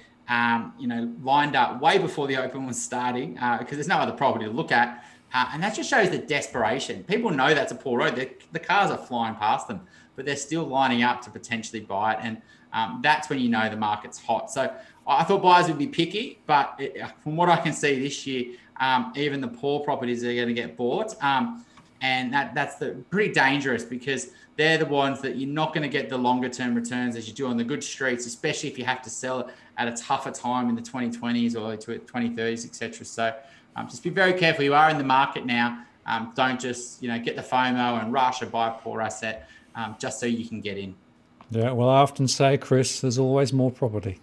lined up way before the open was starting, because there's no other property to look at. And that just shows the desperation. People know that's a poor road. The cars are flying past them, but they're still lining up to potentially buy it. And that's when you know the market's hot. So I thought buyers would be picky, but from what I can see this year, even the poor properties are going to get bought. And that's pretty dangerous, because they're the ones that you're not going to get the longer term returns as you do on the good streets, especially if you have to sell it at a tougher time in the 2020s or 2030s, etc. So just be very careful. You are in the market now. Don't just get the FOMO and rush or buy a poor asset just so you can get in. Yeah, well, I often say, Chris, there's always more property.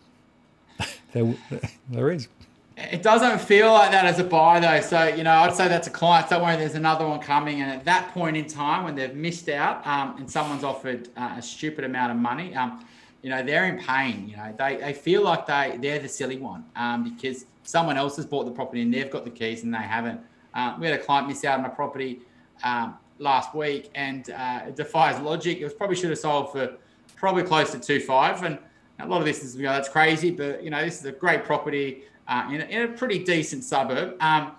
There is. It doesn't feel like that as a buyer, though. So, I'd say that to clients, don't worry, there's another one coming. And at that point in time, when they've missed out and someone's offered a stupid amount of money, they're in pain. They feel like they're the silly one because someone else has bought the property and they've got the keys and they haven't. We had a client miss out on a property last week, and it defies logic. It probably should have sold for probably close to 2.5. And a lot of this is, that's crazy, but, this is a great property in a pretty decent suburb. Our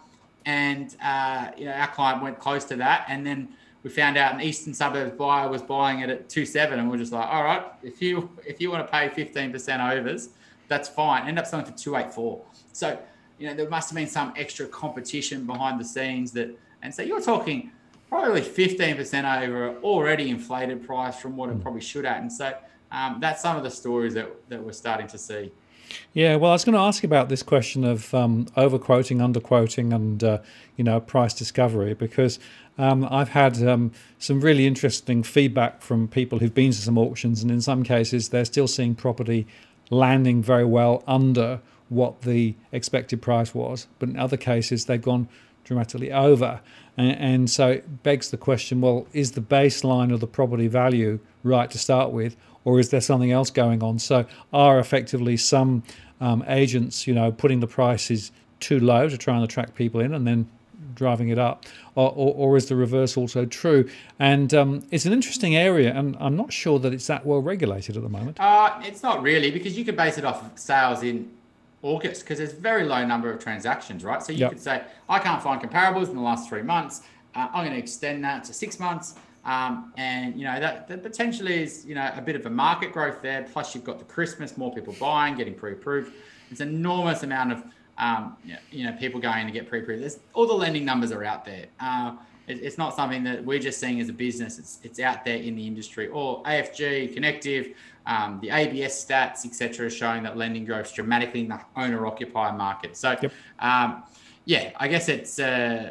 client went close to that. And then we found out an eastern suburbs buyer was buying it at 2.7. And we're just like, all right, if you want to pay 15% overs, that's fine. End up selling for 2.84. So, there must have been some extra competition behind the scenes and so you're talking probably 15% over already inflated price from what it probably should at. And so that's some of the stories that we're starting to see. Yeah, well, I was going to ask you about this question of overquoting, underquoting, and price discovery, because I've had some really interesting feedback from people who've been to some auctions, and in some cases they're still seeing property landing very well under what the expected price was, but in other cases they've gone dramatically over. And so it begs the question, well, is the baseline of the property value right to start with, or is there something else going on? So are effectively some agents, putting the prices too low to try and attract people in and then driving it up, or is the reverse also true? And it's an interesting area, and I'm not sure that it's that well regulated at the moment. It's not really, because you can base it off of sales in August, because there's a very low number of transactions, right? So you could say, I can't find comparables in the last 3 months. I'm going to extend that to 6 months. And, you know, that potentially is, you know, a bit of a market growth there. Plus you've got the Christmas, more people buying, getting pre-approved. It's an enormous amount of, you know, people going to get pre-approved. All the lending numbers are out there. It's not something that we're just seeing as a business. It's out there in the industry. Or AFG, Connective, the ABS stats, etc., showing that lending grows dramatically in the owner-occupier market. So, yeah, I guess it's kind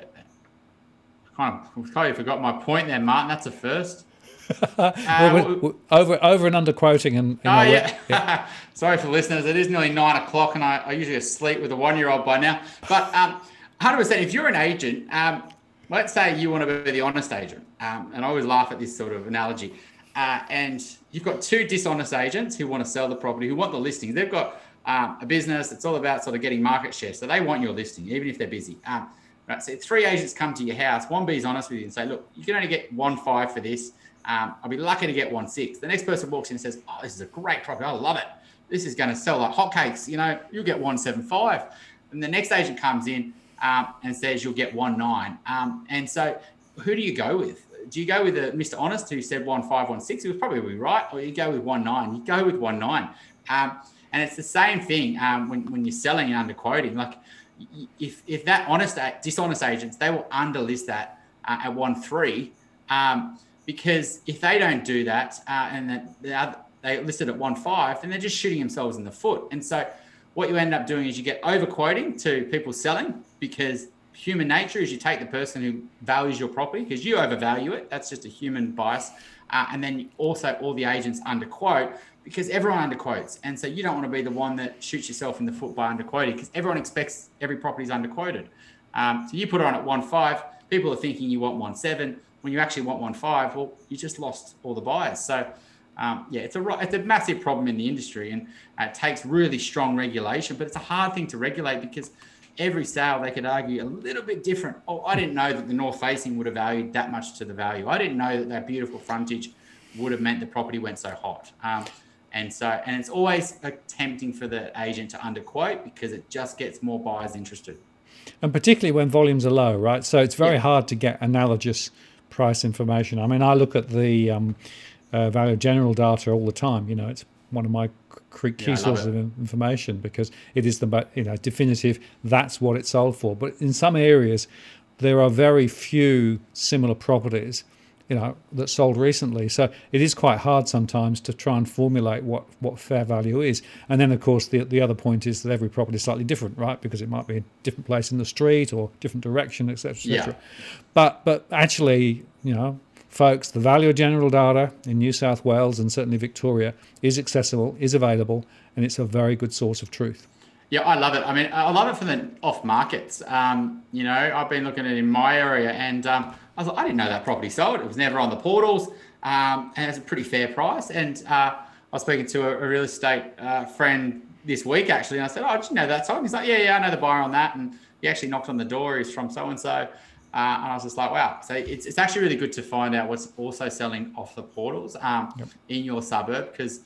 of forgot my point there, Martin. That's a first. Over and under quoting and yeah. Sorry for listeners. It is nearly 9 o'clock, and I usually asleep with a 1-year-old by now. But 100%, if you're an agent, let's say you want to be the honest agent, and I always laugh at this sort of analogy. And you've got two dishonest agents who want to sell the property, who want the listings. They've got a business that's all about sort of getting market share, so they want your listing, even if they're busy. Right, so 3 agents come to your house. One B is honest with you and say, look, you can only get 1.5 for this. I'll be lucky to get 1.6. The next person walks in and says, oh, this is a great property. I love it. This is going to sell like hotcakes. You know, you'll get 1.75. And the next agent comes in and says you'll get 1.9. And so who do you go with? Do you go with Mr. Honest who said 1.5, 1.6? He was probably right. Or you go with 1.9. You go with 1.9. And it's the same thing when you're selling and underquoting. Like if that dishonest agents, they will underlist that at 1.3. Because if they don't do that and they listed at 1.5, then they're just shooting themselves in the foot. And so what you end up doing is you get overquoting to people selling, because human nature is you take the person who values your property because you overvalue it. That's just a human bias. And then also all the agents underquote because everyone underquotes. And so you don't want to be the one that shoots yourself in the foot by underquoting, because everyone expects every property is underquoted. So you put it on at 1.5, people are thinking you want 1.7. When you actually want 1.5, well, you just lost all the buyers. So, yeah, it's a massive problem in the industry, and it takes really strong regulation, but it's a hard thing to regulate because every sale, they could argue a little bit different. Oh, I didn't know that the north facing would have valued that much to the value. I didn't know that beautiful frontage would have meant the property went so hot. And it's always tempting for the agent to underquote because it just gets more buyers interested. And particularly when volumes are low, right? So it's very hard to get analogous price information. I mean, I look at the Value General data all the time. You know, it's one of my key sources of information because it is the definitive. That's what it's sold for. But in some areas, there are very few similar properties, that sold recently. So it is quite hard sometimes to try and formulate what fair value is. And then, of course, the other point is that every property is slightly different, right? Because it might be a different place in the street or different direction, etc., etc. But actually, folks, the Value General data in New South Wales and certainly Victoria is accessible, is available, and it's a very good source of truth. Yeah, I love it. I mean, I love it for the off markets. I've been looking at it in my area, and I was like, I didn't know that property sold. It was never on the portals, and it's a pretty fair price. And I was speaking to a real estate friend this week, actually, and I said, oh, did you know that sold? He's like, yeah, I know the buyer on that. And he actually knocked on the door. He's from so-and-so. And I was just like, wow. So it's actually really good to find out what's also selling off the portals in your suburb, because,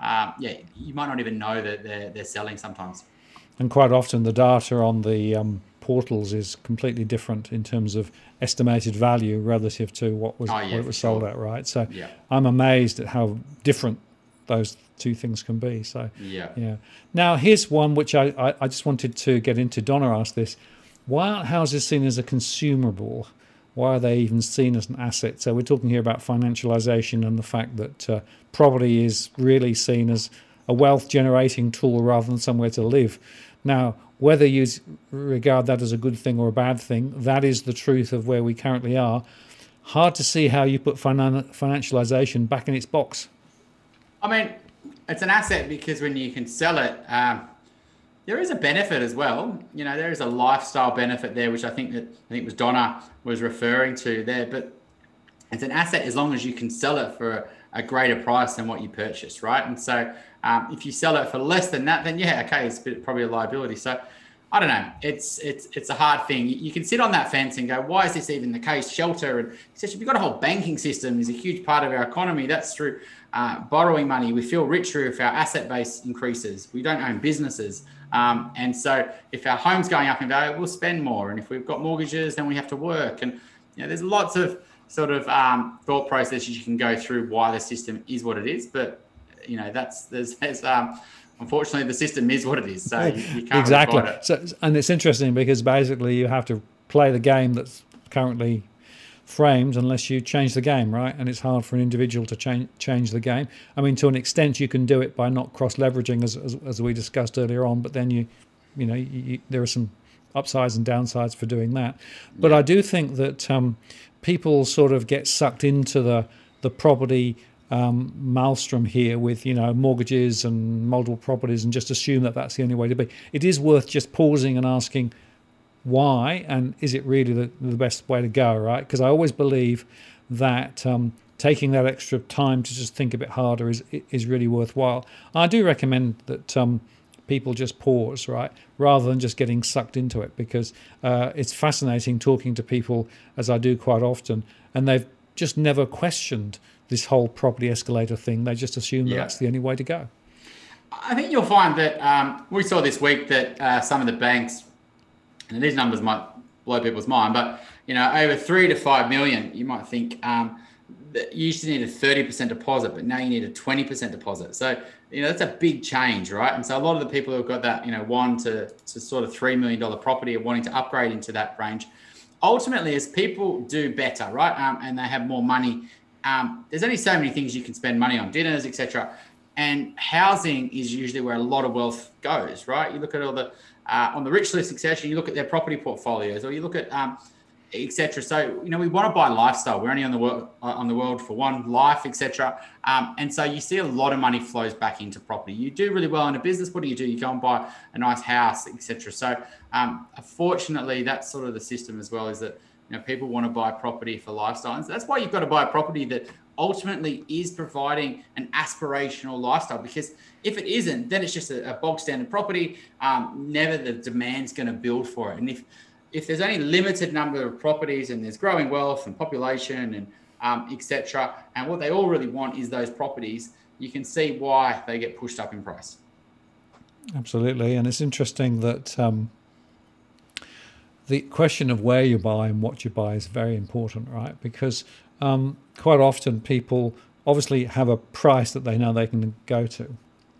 you might not even know that they're selling sometimes. And quite often the data on the portals is completely different in terms of estimated value relative to what it was sold at, right? So I'm amazed at how different those two things can be. So yeah. Now here's one which I just wanted to get into. Donna asked this: why aren't houses seen as a consumable? Why are they even seen as an asset? So we're talking here about financialization and the fact that property is really seen as a wealth generating tool rather than somewhere to live. Now, whether you regard that as a good thing or a bad thing, that is the truth of where we currently are. Hard to see how you put financialization back in its box. I mean, it's an asset because when you can sell it, there is a benefit as well. There is a lifestyle benefit there, which I think it was Donna was referring to there. But it's an asset as long as you can sell it for a greater price than what you purchased, right? And so if you sell it for less than that, then it's probably a liability. So I don't know. It's a hard thing. You can sit on that fence and go, why is this even the case? Shelter, and especially we've got a whole banking system is a huge part of our economy. That's through borrowing money. We feel richer if our asset base increases. We don't own businesses. And so if our home's going up in value, we'll spend more. And if we've got mortgages, then we have to work. And there's lots of sort of thought processes you can go through why the system is what it is, but unfortunately the system is what it is, so you can't exactly. Really fight it. So, and it's interesting because basically you have to play the game that's currently framed unless you change the game, right? And it's hard for an individual to change the game. I mean, to an extent you can do it by not cross leveraging as we discussed earlier on, but then there are some upsides and downsides for doing that. But I do think that people sort of get sucked into the property maelstrom here with mortgages and multiple properties and just assume that that's the only way to be. It is worth just pausing and asking why, and is it really the best way to go, right? Because I always believe that taking that extra time to just think a bit harder is really worthwhile. I do recommend that people just pause, right, rather than just getting sucked into it, because it's fascinating talking to people, as I do quite often, and they've just never questioned this whole property escalator thing. They just assume that that's the only way to go. I think you'll find that we saw this week that some of the banks, and these numbers might blow people's mind, but over 3 to 5 million, you might think that you used to need a 30% deposit, but now you need a 20% deposit. So that's a big change, right? And so a lot of the people who've got that $1 to sort of $3 million property are wanting to upgrade into that range. Ultimately, as people do better, right, and they have more money, there's only so many things you can spend money on, dinners, etc. And housing is usually where a lot of wealth goes, right? You look at all the on the rich list, etc. You look at their property portfolios, or you look at etc. So we want to buy lifestyle. We're only on the world for one life, etc. And so you see a lot of money flows back into property. You do really well in a business. What do? You go and buy a nice house, etc. So unfortunately, that's sort of the system as well. Is that people want to buy property for lifestyle, and so that's why you've got to buy a property that ultimately is providing an aspirational lifestyle, because if it isn't, then it's just a bog standard property. Never the demand's going to build for it. And if there's only limited number of properties and there's growing wealth and population and etc., and what they all really want is those properties, you can see why they get pushed up in price. Absolutely. And it's interesting that the question of where you buy and what you buy is very important, right? Because quite often people obviously have a price that they know they can go to.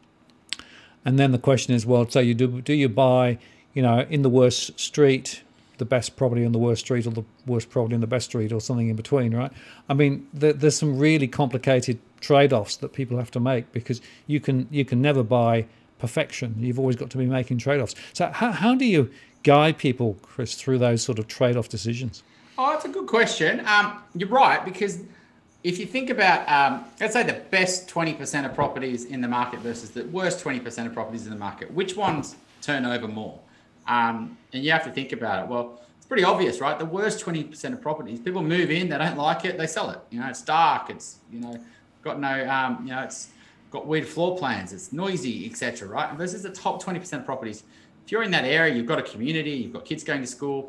And then the question is, well, so do you buy, in the worst street, the best property on the worst street, or the worst property in the best street, or something in between, right? I mean, there's some really complicated trade-offs that people have to make, because you can never buy perfection. You've always got to be making trade-offs. So how do you guide people, Chris, through those sort of trade-off decisions? Oh, that's a good question. You're right, because if you think about, let's say the best 20% of properties in the market versus the worst 20% of properties in the market, which ones turn over more? And you have to think about it. Well, it's pretty obvious, right? The worst 20% of properties, people move in, they don't like it, they sell it. It's dark, it's got no, it's got weird floor plans, it's noisy, etc. Right? And versus the top 20% of properties, if you're in that area, you've got a community, you've got kids going to school,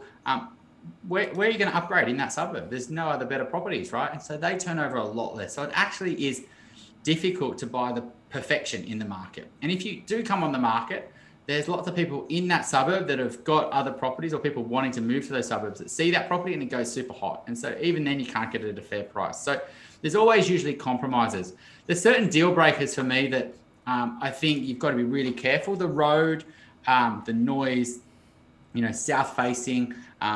where are you going to upgrade in that suburb? There's no other better properties, right? And so they turn over a lot less. So it actually is difficult to buy the perfection in the market. And if you do come on the market, there's lots of people in that suburb that have got other properties, or people wanting to move to those suburbs that see that property and it goes super hot. And so even then you can't get it at a fair price. So there's always usually compromises. There's certain deal breakers for me that I think you've got to be really careful. The road, the noise, south facing,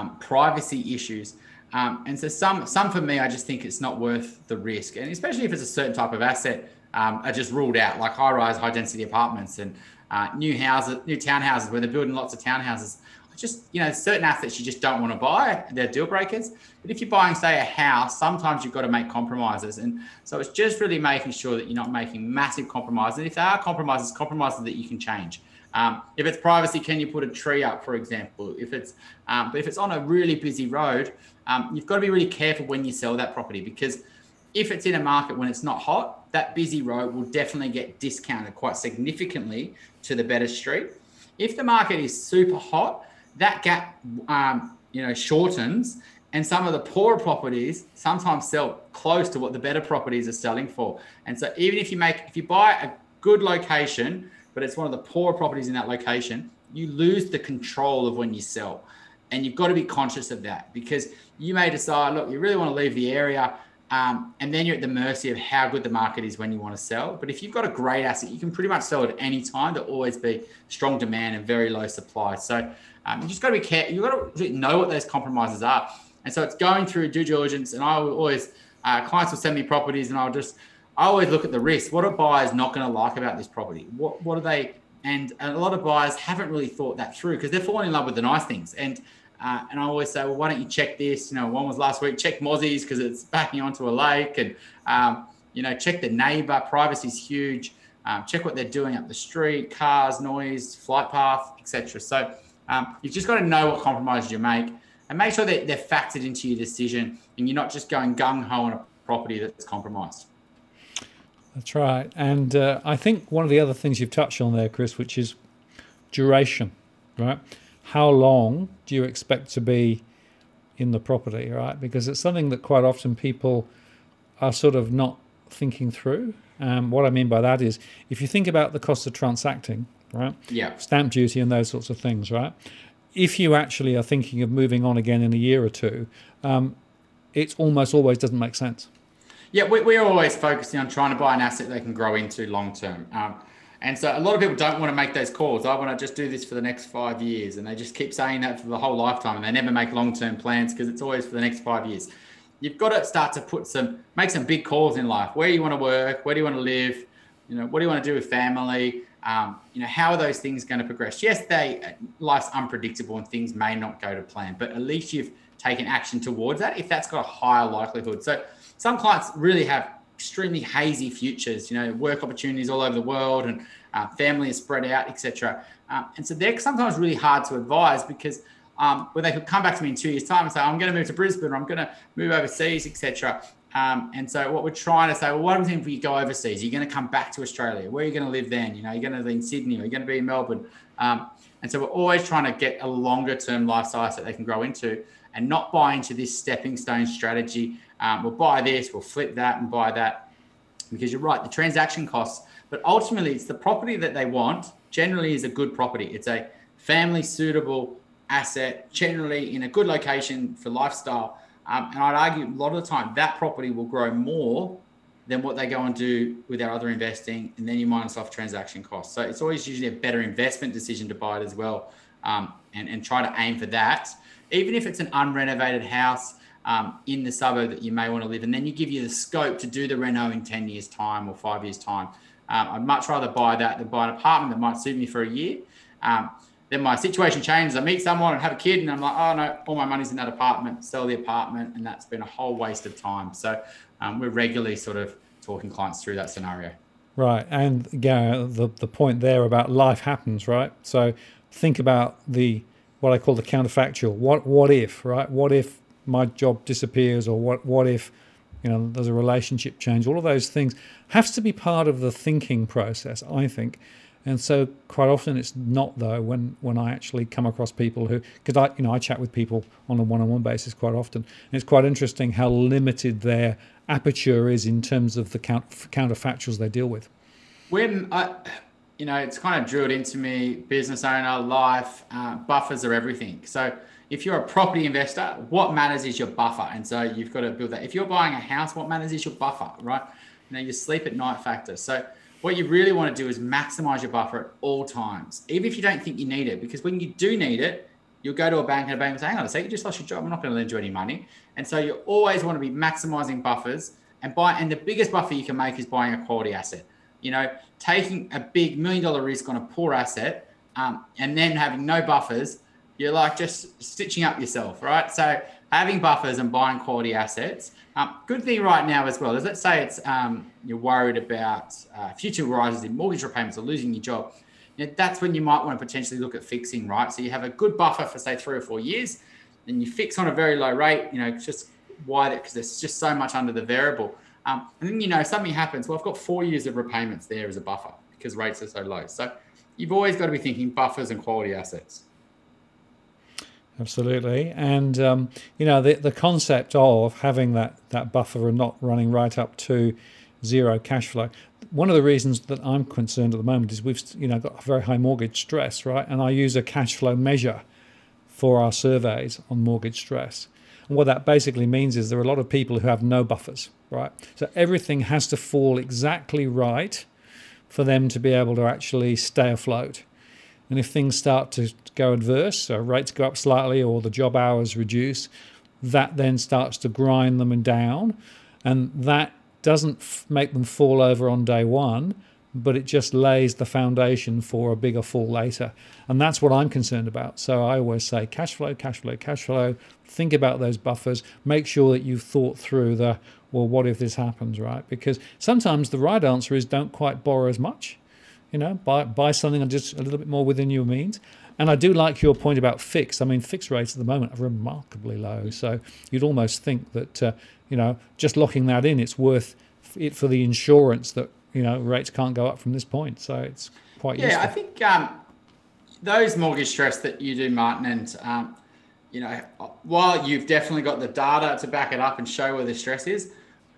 privacy issues. And so some for me, I just think it's not worth the risk. And especially if it's a certain type of asset, are just ruled out, like high rise, high density apartments and new townhouses where they're building lots of townhouses. Just, certain assets you just don't want to buy, they're deal breakers. But if you're buying, say, a house, sometimes you've got to make compromises. And so it's just really making sure that you're not making massive compromises. And if there are compromises that you can change. If it's privacy, can you put a tree up, for example? If it's on a really busy road, you've got to be really careful when you sell that property, because if it's in a market when it's not hot, that busy road will definitely get discounted quite significantly to the better street. If the market is super hot, that gap, shortens, and some of the poorer properties sometimes sell close to what the better properties are selling for. And so even if you buy a good location, but it's one of the poorer properties in that location, you lose the control of when you sell. And you've got to be conscious of that, because you may decide, look, you really want to leave the area, and then you're at the mercy of how good the market is when you want to sell. But if you've got a great asset, you can pretty much sell it at any time. There'll always be strong demand and very low supply. So you just got to be careful. You've got to know what those compromises are. And so it's going through due diligence. And I will always, clients will send me properties, and I always look at the risk. What are buyers not going to like about this property? What are they? And a lot of buyers haven't really thought that through, because they're falling in love with the nice things. And I always say, well, why don't you check this? One was last week, check Mozzie's because it's backing onto a lake. And, check the neighbor. Privacy is huge. Check what they're doing up the street, cars, noise, flight path, etc. So you've just got to know what compromises you make, and make sure that they're factored into your decision, and you're not just going gung-ho on a property that's compromised. That's right. And I think one of the other things you've touched on there, Chris, which is duration, right? How long do you expect to be in the property, right? Because it's something that quite often people are sort of not thinking through. What I mean by that is, if you think about the cost of transacting, right? Yeah. Stamp duty and those sorts of things, right? If you actually are thinking of moving on again in a year or two, it almost always doesn't make sense. Yeah, we're always focusing on trying to buy an asset they can grow into long term. And so a lot of people don't want to make those calls. I want to just do this for the next 5 years. And they just keep saying that for the whole lifetime. And they never make long-term plans, because it's always for the next 5 years. You've got to start to make some big calls in life. Where do you want to work? Where do you want to live? What do you want to do with family? How are those things going to progress? Yes, life's unpredictable and things may not go to plan, but at least you've taken action towards that if that's got a higher likelihood. So some clients really have extremely hazy futures, work opportunities all over the world, and family is spread out, etc. And so they're sometimes really hard to advise, because where they could come back to me in 2 years' time and say, I'm going to move to Brisbane, or I'm going to move overseas, etc. And so what we're trying to say, well, what happens if you go overseas? You're going to come back to Australia. Where are you going to live then? You're going to be in Sydney, or you're going to be in Melbourne. And so we're always trying to get a longer term lifestyle that they can grow into, and not buy into this stepping stone strategy. We'll buy this, we'll flip that and buy that, because you're right, the transaction costs, but ultimately it's the property that they want generally is a good property. It's a family suitable asset, generally in a good location for lifestyle. And I'd argue a lot of the time that property will grow more than what they go and do with their other investing, and then you minus off transaction costs. So it's always usually a better investment decision to buy it as well, and try to aim for that. Even if it's an unrenovated house in the suburb that you may want to live in, then you give you the scope to do the reno in 10 years time or 5 years time. I'd much rather buy that than buy an apartment that might suit me for a year. Then my situation changes. I meet someone and have a kid, and I'm like, oh no, all my money's in that apartment, sell the apartment. And that's been a whole waste of time. So we're regularly sort of talking clients through that scenario. Right. And the point there about life happens, right? So think about what I call the counterfactual. What if, right? What if my job disappears, or what if, there's a relationship change? All of those things has to be part of the thinking process, I think. And so quite often it's not, though, when I actually come across people because I chat with people on a one-on-one basis quite often, and it's quite interesting how limited their aperture is in terms of the counterfactuals they deal with. When it's kind of drilled into me, business owner, life, buffers are everything. So if you're a property investor, what matters is your buffer. And so you've got to build that. If you're buying a house, what matters is your buffer, right? Your sleep at night factor. So what you really want to do is maximize your buffer at all times, even if you don't think you need it. Because when you do need it, you'll go to a bank, and a bank will say, hang on a second, you just lost your job. I'm not going to lend you any money. And so you always want to be maximizing buffers, and the biggest buffer you can make is buying a quality asset. Taking a big $1 million risk on a poor asset, and then having no buffers, you're like just stitching up yourself, right? So having buffers and buying quality assets. Good thing right now as well is, let's say it's you're worried about future rises in mortgage repayments or losing your job. That's when you might want to potentially look at fixing, right? So you have a good buffer for say 3 or 4 years, and you fix on a very low rate. Just why that? Because there's just so much under the variable. And then something happens. Well, I've got 4 years of repayments there as a buffer because rates are so low. So you've always got to be thinking buffers and quality assets. Absolutely. And, the concept of having that buffer and not running right up to zero cash flow. One of the reasons that I'm concerned at the moment is we've, got a very high mortgage stress, right? And I use a cash flow measure for our surveys on mortgage stress. And what that basically means is there are a lot of people who have no buffers, right? So everything has to fall exactly right for them to be able to actually stay afloat. And if things start to go adverse, so rates go up slightly or the job hours reduce, that then starts to grind them down. And that doesn't make them fall over on day one, but it just lays the foundation for a bigger fall later. And that's what I'm concerned about. So I always say cash flow, cash flow, cash flow. Think about those buffers. Make sure that you've thought through well, what if this happens, right? Because sometimes the right answer is don't quite borrow as much. Buy something just a little bit more within your means. And I do like your point about fixed. I mean, fixed rates at the moment are remarkably low. So you'd almost think that, just locking that in, it's worth it for the insurance that, rates can't go up from this point. So it's quite useful. Yeah, I think those mortgage stress that you do, Martin, and, while you've definitely got the data to back it up and show where the stress is,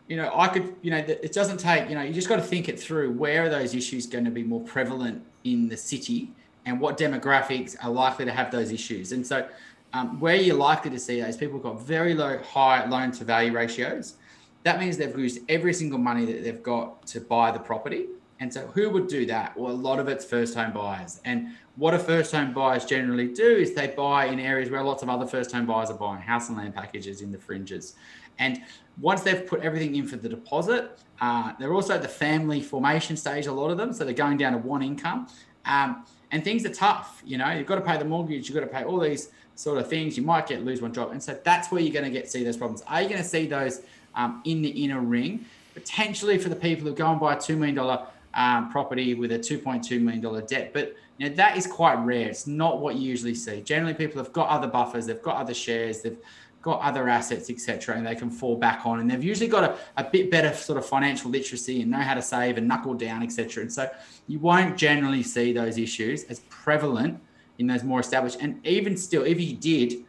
it doesn't take, you just got to think it through. Where are those issues going to be more prevalent in the city and what demographics are likely to have those issues? And so where you're likely to see those people who've got very high loan to value ratios, that means they've used every single money that they've got to buy the property. And so who would do that? Well, a lot of it's first home buyers. And what first home buyers generally do is they buy in areas where lots of other first home buyers are buying, house and land packages in the fringes. And once they've put everything in for the deposit, they're also at the family formation stage, a lot of them. So they're going down to one income. And things are tough. You've got to pay the mortgage, you've got to pay all these sort of things. You might lose one job. And so that's where you're going to see those problems. Are you going to see those in the inner ring? Potentially for the people who go and buy a $2 million property with a $2.2 million debt. But that is quite rare. It's not what you usually see. Generally, people have got other buffers, they've got other shares, they've got other assets, etc., and they can fall back on. And they've usually got a bit better sort of financial literacy and know how to save and knuckle down, etc. And so you won't generally see those issues as prevalent in those more established. And even still, if you did,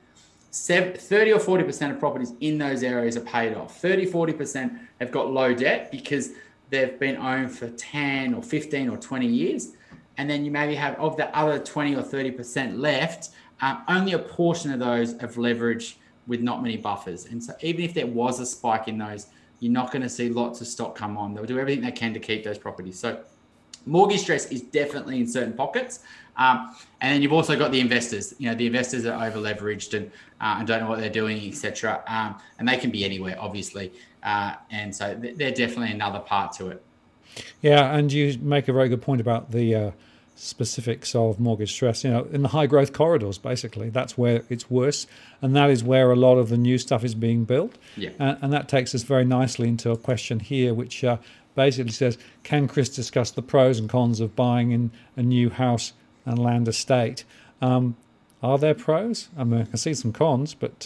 30 or 40% of properties in those areas are paid off. 30, 40% have got low debt because they've been owned for 10 or 15 or 20 years. And then you maybe have, of the other 20 or 30% left, only a portion of those have leverage with not many buffers. And so even if there was a spike in those, you're not going to see lots of stock come on. They'll do everything they can to keep those properties. So mortgage stress is definitely in certain pockets. And then you've also got the investors. The investors are over leveraged and don't know what they're doing, etc. And they can be anywhere, obviously. And so they're definitely another part to it. Yeah, and you make a very good point about the specifics of mortgage stress. In the high growth corridors, basically, that's where it's worse, and that is where a lot of the new stuff is being built. Yeah. And that takes us very nicely into a question here, which basically says, can Chris discuss the pros and cons of buying in a new house and land estate? Are there pros? I mean, I can see some cons, but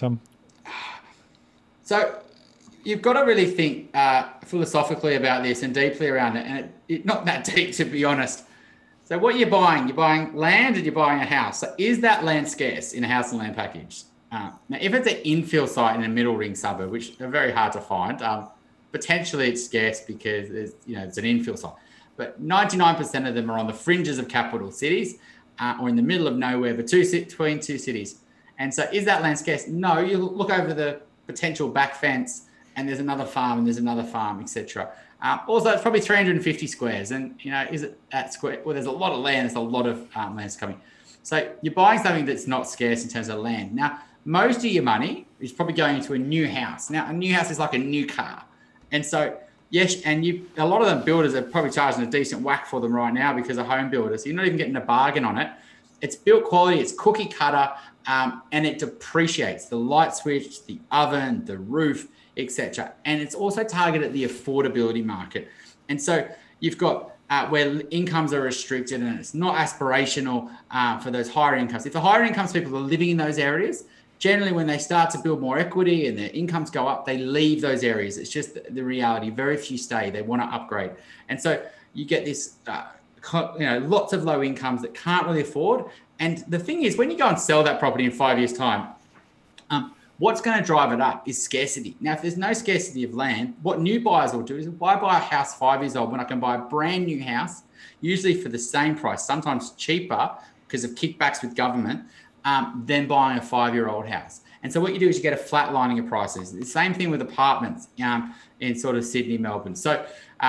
so you've got to really think philosophically about this and deeply around it, and it's not that deep, to be honest. So what you're buying land and you're buying a house. So is that land scarce in a house and land package? Now, if it's an infill site in a middle ring suburb, which are very hard to find, potentially it's scarce because it's an infill site. But 99% of them are on the fringes of capital cities or in the middle of nowhere, between two cities. And so is that land scarce? No, you look over the potential back fence and there's another farm and there's another farm, etc. Also, it's probably 350 squares. And, is it that square? Well, there's a lot of land. There's a lot of lands coming. So you're buying something that's not scarce in terms of land. Now, most of your money is probably going into a new house. Now, a new house is like a new car. And so, yes, and a lot of them builders are probably charging a decent whack for them right now because of home builders. So you're not even getting a bargain on it. It's built quality, it's cookie cutter, and it depreciates. The light switch, the oven, the roof, etc. And it's also targeted at the affordability market. And so you've got where incomes are restricted and it's not aspirational for those higher incomes. If the higher incomes people are living in those areas, generally when they start to build more equity and their incomes go up, they leave those areas. It's just the reality. Very few stay. They want to upgrade. And so you get this, lots of low incomes that can't really afford. And the thing is, when you go and sell that property in 5 years' time, what's going to drive it up is scarcity. Now, if there's no scarcity of land, what new buyers will do is, why buy a house 5 years old when I can buy a brand new house, usually for the same price, sometimes cheaper because of kickbacks with government, than buying a 5-year-old house. And so what you do is you get a flatlining of prices. The same thing with apartments in sort of Sydney, Melbourne. So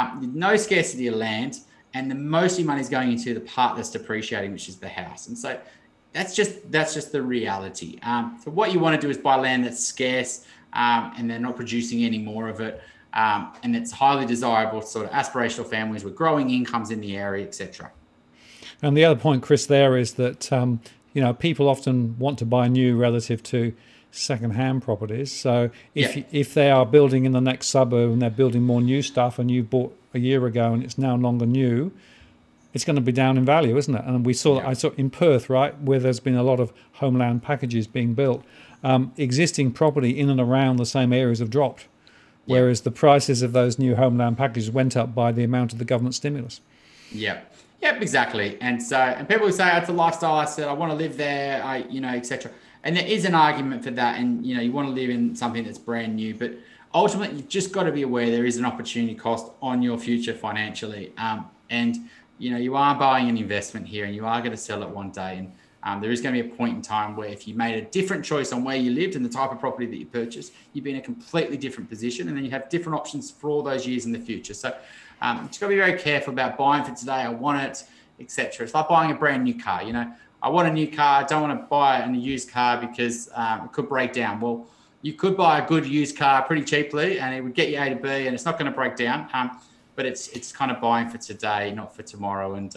no scarcity of land, and the most of your money is going into the part that's depreciating, which is the house. And so that's just the reality. So what you want to do is buy land that's scarce, and they're not producing any more of it. And it's highly desirable, sort of aspirational families with growing incomes in the area, etc. And the other point, Chris, there is that people often want to buy new relative to second-hand properties. So if they are building in the next suburb and they're building more new stuff, and you bought a year ago and it's no longer new, it's going to be down in value, isn't it? And I saw in Perth, right, where there's been a lot of homeland packages being built, existing property in and around the same areas have dropped, whereas the prices of those new homeland packages went up by the amount of the government stimulus. Yep, exactly. And people say it's a lifestyle. I said I want to live there, etc. And there is an argument for that. And you want to live in something that's brand new, but ultimately you've just got to be aware there is an opportunity cost on your future financially. And you are buying an investment here, and you are going to sell it one day. And there is going to be a point in time where if you made a different choice on where you lived and the type of property that you purchased, you'd be in a completely different position, and then you have different options for all those years in the future. So just got to be very careful about buying for today. I want it, etc. It's like buying a brand new car. I want a new car. I don't want to buy a used car because it could break down. Well, you could buy a good used car pretty cheaply, and it would get you A to B, and it's not going to break down. But it's kind of buying for today, not for tomorrow. And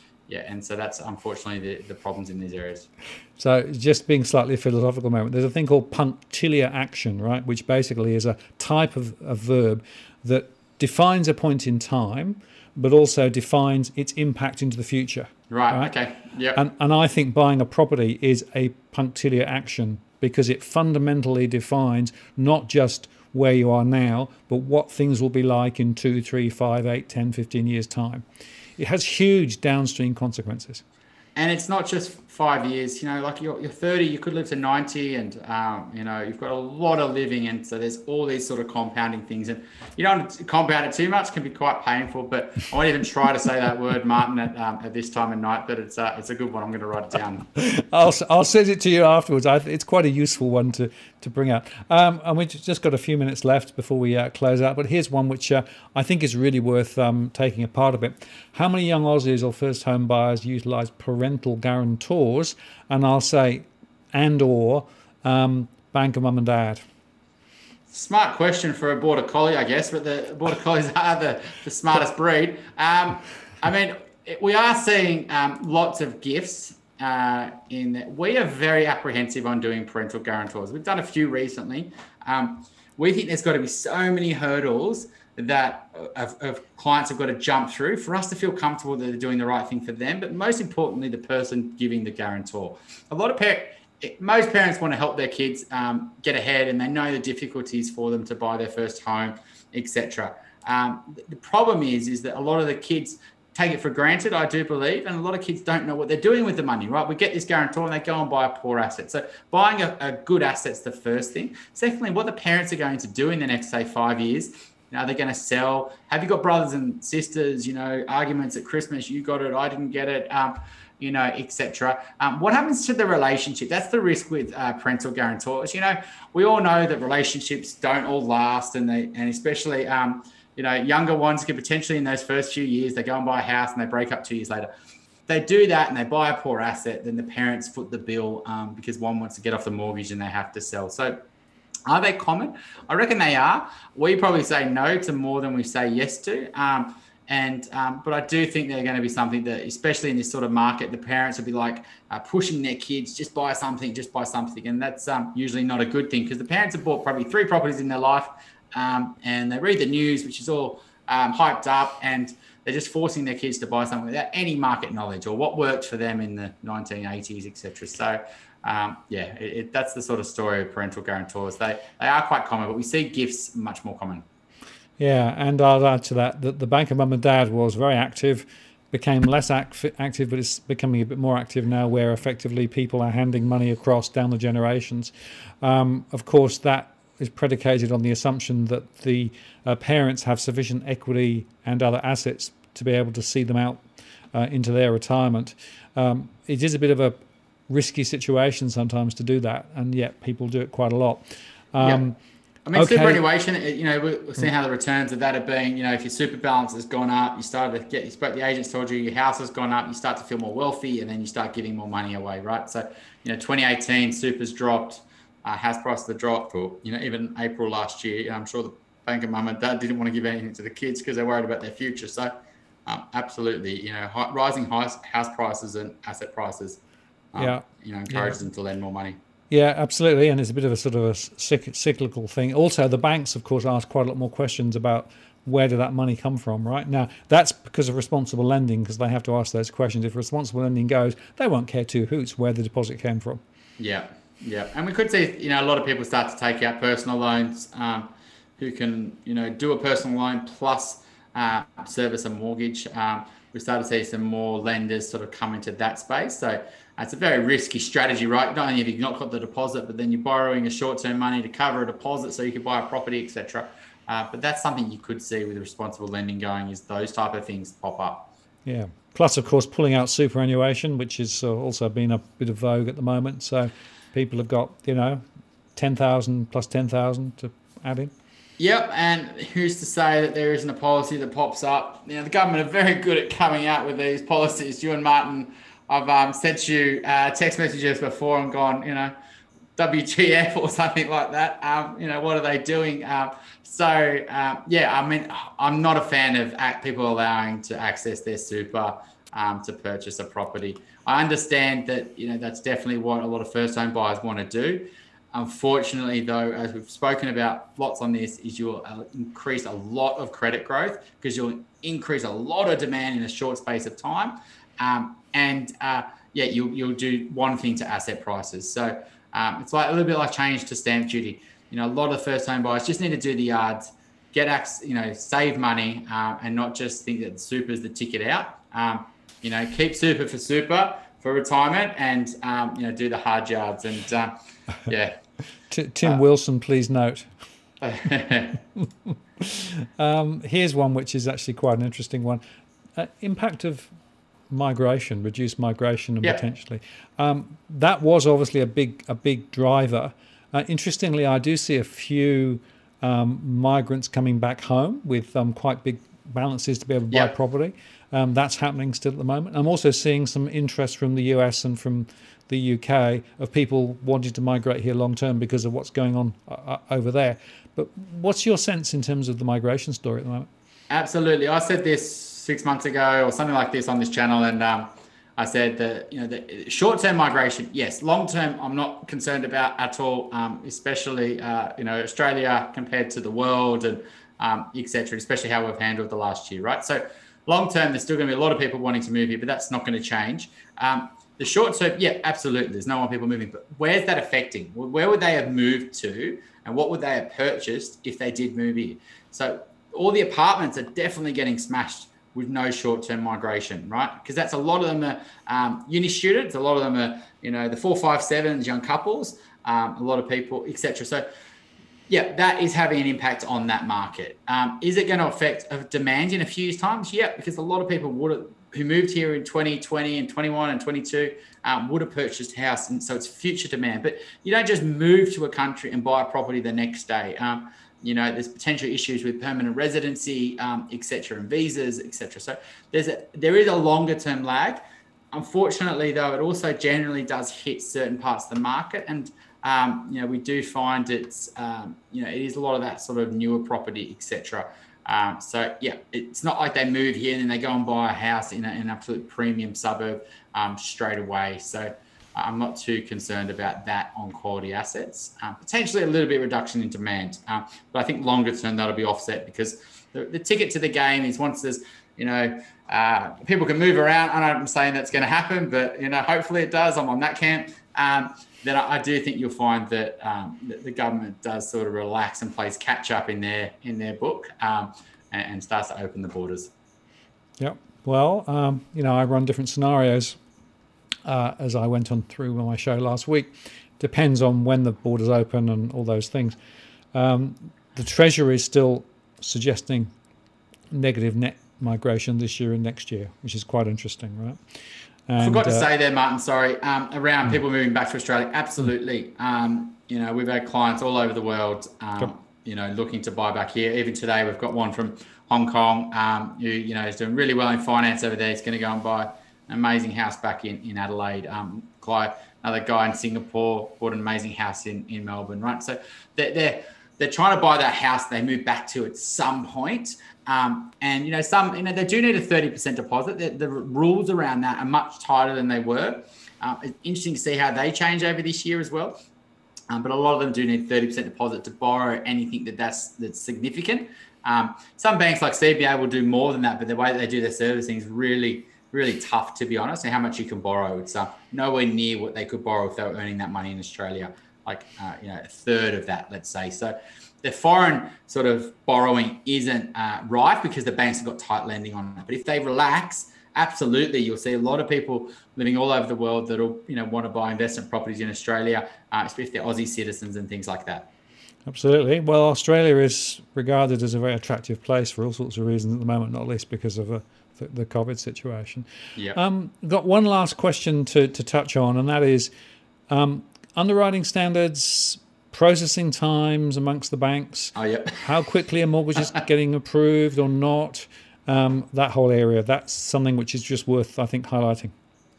and so that's unfortunately the problems in these areas. So just being slightly philosophical moment, there's a thing called punctiliar action, right, which basically is a type of a verb that defines a point in time, but also defines its impact into the future. Right? Okay. Yeah. And I think buying a property is a punctiliar action because it fundamentally defines not just where you are now, but what things will be like in 2, 3, 5, 8, 10, 15 years' time. It has huge downstream consequences. And it's not just 5 years, like you're 30, you could live to 90, and, you've got a lot of living. And so there's all these sort of compounding things, and you don't want to compound it too much, can be quite painful, but I won't even try to say that word, Martin, at this time of night, but it's a good one. I'm going to write it down. I'll send it to you afterwards. It's quite a useful one to bring out. And we've just got a few minutes left before we close out, but here's one which I think is really worth taking a part of it. How many young Aussies or first home buyers utilise parental guarantors? And I'll say or bank of mum and dad. Smart question for a border collie, I guess, but the border collies are the smartest breed. We are seeing lots of gifts in that. We are very apprehensive on doing parental guarantors. We've done a few recently. We think there's got to be so many hurdles that of clients have got to jump through for us to feel comfortable that they're doing the right thing for them, but most importantly, the person giving the guarantor. Most parents want to help their kids get ahead, and they know the difficulties for them to buy their first home, etc. The problem is that a lot of the kids take it for granted, I do believe, and a lot of kids don't know what they're doing with the money, right? We get this guarantor and they go and buy a poor asset. So buying a good asset's the first thing. Secondly, what the parents are going to do in the next, say, 5 years. Are they going to sell? Have you got brothers and sisters, arguments at Christmas, you got it, I didn't get it, etc. What happens to the relationship? That's the risk with parental guarantors. We all know that relationships don't all last, and especially, younger ones can potentially in those first few years, they go and buy a house and they break up 2 years later. They do that and they buy a poor asset, then the parents foot the bill because one wants to get off the mortgage and they have to sell. So are they common? I reckon they are. We probably say no to more than we say yes to. But I do think they're going to be something that, especially in this sort of market, the parents will be like pushing their kids, just buy something. And that's usually not a good thing, because the parents have bought probably 3 properties in their life and they read the news, which is all hyped up, and they're just forcing their kids to buy something without any market knowledge or what worked for them in the 1980s, etc. So that's the sort of story of parental guarantors. They are quite common, but we see gifts much more common. Yeah, and I'll add to that the Bank of Mum and Dad was very active, became less active, but it's becoming a bit more active now, where effectively people are handing money across down the generations. Of course, that is predicated on the assumption that the parents have sufficient equity and other assets to be able to see them out into their retirement. It is a bit of a risky situation sometimes to do that, and yet people do it quite a lot. Yeah. I mean, superannuation, we're seeing how the returns of that have been. If your super balance has gone up, the agents told you your house has gone up, you start to feel more wealthy, and then you start giving more money away, right? So, 2018, super's dropped, house prices have dropped, or, even April last year. I'm sure the banker mum and dad didn't want to give anything to the kids because they're worried about their future. So, absolutely, rising house prices and asset prices, encourages them to lend more money. Yeah, absolutely, and it's a bit of a sort of a cyclical thing. Also, the banks, of course, ask quite a lot more questions about where did that money come from, right? Now, that's because of responsible lending, because they have to ask those questions. If responsible lending goes, they won't care two hoots where the deposit came from. Yeah, and we could see, a lot of people start to take out personal loans, who can, do a personal loan plus service a mortgage. We start to see some more lenders sort of come into that space. So it's a very risky strategy, right? Not only have you not got the deposit, but then you're borrowing a short-term money to cover a deposit so you can buy a property, etc. But that's something you could see with responsible lending going, is those type of things pop up. Yeah. Plus, of course, pulling out superannuation, which is also been a bit of vogue at the moment. So people have got, 10,000 plus 10,000 to add in. Yep, and who's to say that there isn't a policy that pops up? The government are very good at coming out with these policies. You and Martin, I've sent you text messages before and gone, WTF or something like that. What are they doing? I'm not a fan of people allowing to access their super to purchase a property. I understand that, that's definitely what a lot of first home buyers want to do. Unfortunately, though, as we've spoken about lots on this, is you'll increase a lot of credit growth because you'll increase a lot of demand in a short space of time. You'll do one thing to asset prices. So it's like a little bit like change to stamp duty. A lot of first home buyers just need to do the yards, save money, and not just think that super is the ticket out. Keep super for retirement, and do the hard yards. And Tim Wilson, please note. Here's one which is actually quite an interesting one. Impact of migration, reduced migration, and potentially that was obviously a big driver. Interestingly, I do see a few migrants coming back home with quite big balances to be able to buy property. That's happening still at the moment. I'm also seeing some interest from the US and from the UK of people wanting to migrate here long term because of what's going on over there. But what's your sense in terms of the migration story at the moment? Absolutely. I said this 6 months ago or something like this on this channel, and I said that the short-term migration, yes. Long-term, I'm not concerned about at all, especially Australia compared to the world and etc. Especially how we've handled the last year, right? So long-term, there's still going to be a lot of people wanting to move here, but that's not going to change. The short-term, absolutely. There's no more people moving, but where's that affecting? Where would they have moved to, and what would they have purchased if they did move here? So all the apartments are definitely getting smashed with no short-term migration, right? Because that's a lot of them are uni students, a lot of them are, the 457s, young couples, a lot of people, etc. So, that is having an impact on that market. Is it going to affect demand in a few years' time? Yeah, because a lot of people who moved here in 2020 and 21 and 22 would have purchased a house, and so it's future demand. But you don't just move to a country and buy a property the next day. There's potential issues with permanent residency, etc., and visas, etc. So there is a longer term lag. Unfortunately, though, it also generally does hit certain parts of the market, and we do find it is a lot of that sort of newer property, etc. It's not like they move here and then they go and buy a house in an absolute premium suburb straight away. So I'm not too concerned about that on quality assets. Potentially a little bit reduction in demand, but I think longer term that'll be offset because the ticket to the game is once there's, people can move around. I know I'm saying that's going to happen, but hopefully it does. I'm on that camp. Then I do think you'll find that the government does sort of relax and plays catch up in their book and starts to open the borders. Yep. Well, I run different scenarios. As I went on through my show last week, depends on when the borders open and all those things. The Treasury is still suggesting negative net migration this year and next year, which is quite interesting, right? I forgot to And say there, Martin, sorry, around people moving back to Australia. Absolutely. We've had clients all over the world, looking to buy back here. Even today, we've got one from Hong Kong who, is doing really well in finance over there. He's going to go and buy an amazing house back in Adelaide. Another guy in Singapore bought an amazing house in Melbourne, right? So they're trying to buy that house they move back to at some point. They do need a 30% deposit. The rules around that are much tighter than they were. It's interesting to see how they change over this year as well. But a lot of them do need 30% deposit to borrow anything that's significant. Some banks like CBA will do more than that, but the way that they do their servicing is really, really tough, to be honest, and how much you can borrow. It's nowhere near what they could borrow if they were earning that money in Australia, a third of that, let's say. So the foreign sort of borrowing isn't right because the banks have got tight lending on it. But if they relax, absolutely, you'll see a lot of people living all over the world that'll want to buy investment properties in Australia, especially if they're Aussie citizens and things like that. Absolutely. Well, Australia is regarded as a very attractive place for all sorts of reasons at the moment, not least because of the COVID situation. Yeah. Got one last question to touch on, and that is underwriting standards, processing times amongst the banks. Oh, yeah. How quickly a mortgage is getting approved or not. That whole area, that's something which is just worth, I think, highlighting.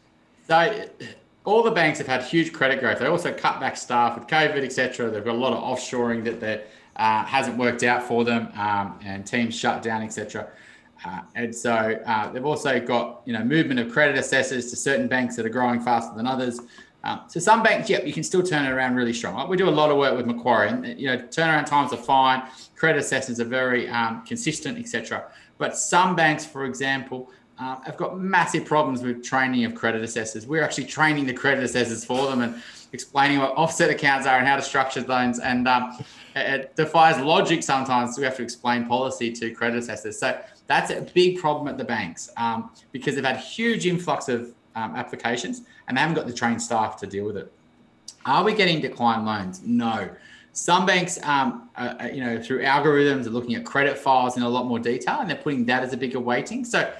So all the banks have had huge credit growth. They also cut back staff with COVID, etc. They've got a lot of offshoring that hasn't worked out for them, and teams shut down, etc. And so they've also got movement of credit assessors to certain banks that are growing faster than others. So some banks, you can still turn it around really strong. We do a lot of work with Macquarie, and turnaround times are fine. Credit assessors are very consistent, etc. But some banks, for example, have got massive problems with training of credit assessors. We're actually training the credit assessors for them and explaining what offset accounts are and how to structure loans. And it defies logic sometimes. We have to explain policy to credit assessors. So that's a big problem at the banks because they've had huge influx of applications and they haven't got the trained staff to deal with it. Are we getting declined loans? No. Some banks, through algorithms are looking at credit files in a lot more detail and they're putting that as a bigger weighting. So,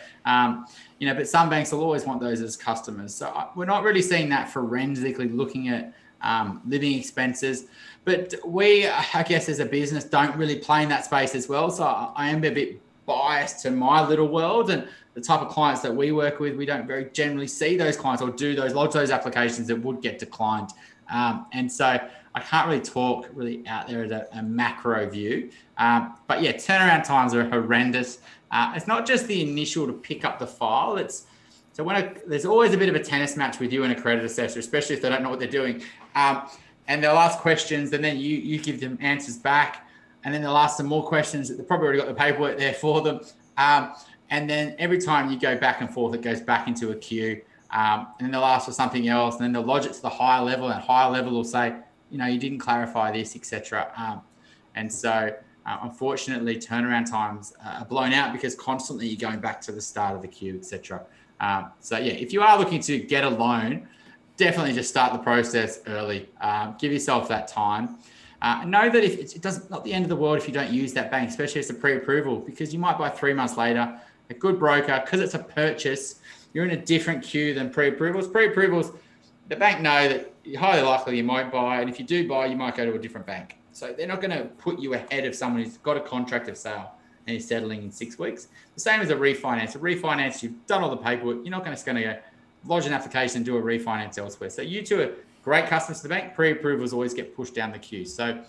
but some banks will always want those as customers. So we're not really seeing that forensically looking at living expenses. But we, I guess, as a business, don't really play in that space as well. So I am a bit biased to my little world and the type of clients that we work with. We don't very generally see those clients or do lots of those applications that would get declined. And so I can't really talk really out there as a macro view. But yeah, turnaround times are horrendous. It's not just the initial to pick up the file. There's always a bit of a tennis match with you and a credit assessor, especially if they don't know what they're doing. And they'll ask questions and then you give them answers back. And then they'll ask some more questions. They've probably already got the paperwork there for them. And then every time you go back and forth, it goes back into a queue. And then they'll ask for something else. And then they'll lodge it to the higher level. And higher level will say, you didn't clarify this, etc. And so, unfortunately, turnaround times are blown out because constantly you're going back to the start of the queue, etc. So, yeah, if you are looking to get a loan, definitely just start the process early. Give yourself that time. Know that if it doesn't, not the end of the world if you don't use that bank, especially if it's a pre-approval, because you might buy 3 months later. A good broker, because it's a purchase, you're in a different queue than pre-approvals. Pre-approvals, the bank know that you're highly likely you might buy, and if you do buy, you might go to a different bank. So they're not going to put you ahead of someone who's got a contract of sale and is settling in 6 weeks. The same as a refinance. A refinance, you've done all the paperwork. You're not going to go lodge an application and do a refinance elsewhere. So you two are great customers to the bank. Pre-approvals always get pushed down the queue. So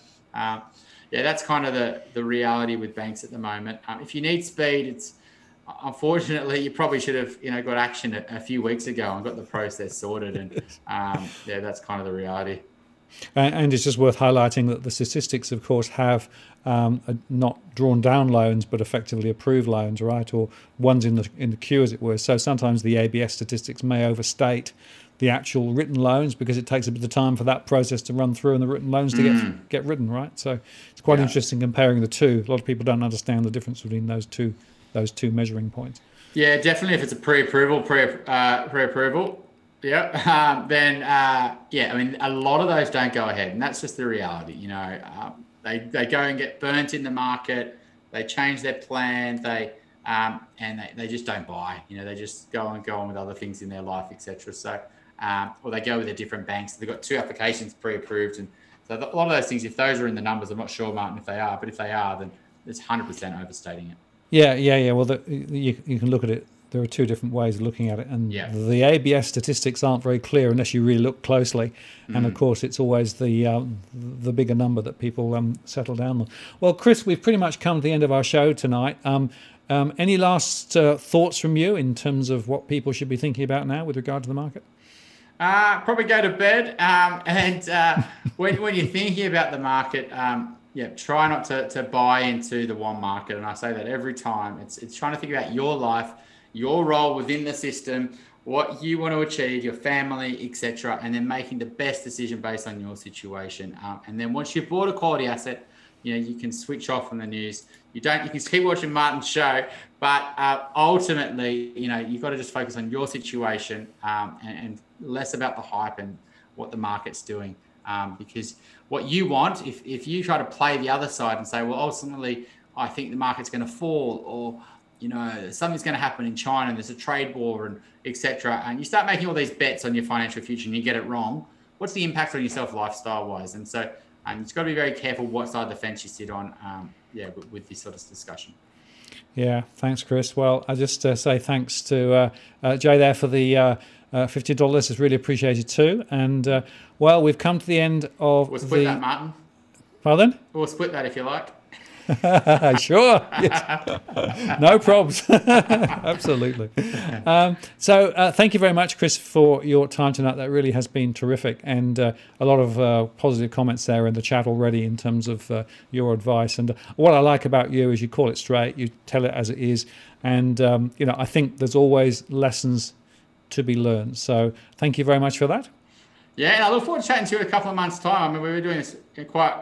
that's kind of the reality with banks at the moment. If you need speed, unfortunately, you probably should have, got action a few weeks ago and got the process sorted. And that's kind of the reality. And it's just worth highlighting that the statistics, of course, have not drawn down loans, but effectively approved loans, right? Or ones in the queue, as it were. So sometimes the ABS statistics may overstate the actual written loans because it takes a bit of time for that process to run through and the written loans to get written, right? So it's quite interesting comparing the two. A lot of people don't understand the difference between those two measuring points. Yeah, definitely. If it's a pre-approval, then I mean, a lot of those don't go ahead, and that's just the reality. They go and get burnt in the market. They change their plan. They and they just don't buy. They just go on with other things in their life, etc. So, or they go with a different banks. They've got 2 applications pre-approved, and so a lot of those things, if those are in the numbers, I'm not sure, Martin, if they are, but if they are, then it's 100% overstating it. Yeah. Well, you can look at it. There are 2 different ways of looking at it, and the ABS statistics aren't very clear unless you really look closely. And of course, it's always the bigger number that people settle down on. Well, Chris, we've pretty much come to the end of our show tonight. Any last thoughts from you in terms of what people should be thinking about now with regard to the market? Probably go to bed. And when you're thinking about the market, try not to buy into the one market. And I say that every time. It's trying to think about your life, your role within the system, what you want to achieve, your family, etc., and then making the best decision based on your situation. And then once you've bought a quality asset, you can switch off from the news. You can keep watching Martin's show, but ultimately, you've got to just focus on your situation and less about the hype and what the market's doing. Because what you want, if you try to play the other side and say, well, ultimately, I think the market's going to fall, or something's going to happen in China and there's a trade war and etc., and you start making all these bets on your financial future and you get it wrong, what's the impact on yourself lifestyle-wise? And so you've got to be very careful what side of the fence you sit on with this sort of discussion. Yeah, thanks, Chris. Well, I just say thanks to Jay there for the $50. It's really appreciated too. And, we've come to the end of We'll split that, Martin. Pardon? We'll split that if you like. Sure. Yes. No problems. Absolutely. So thank you very much, Chris, for your time tonight. That really has been terrific, and a lot of positive comments there in the chat already in terms of your advice. And what I like about you is you call it straight, you tell it as it is, and I think there's always lessons to be learned. So thank you very much for that. Yeah, and I look forward to chatting to you in a couple of months' time. I mean, we were doing this quite,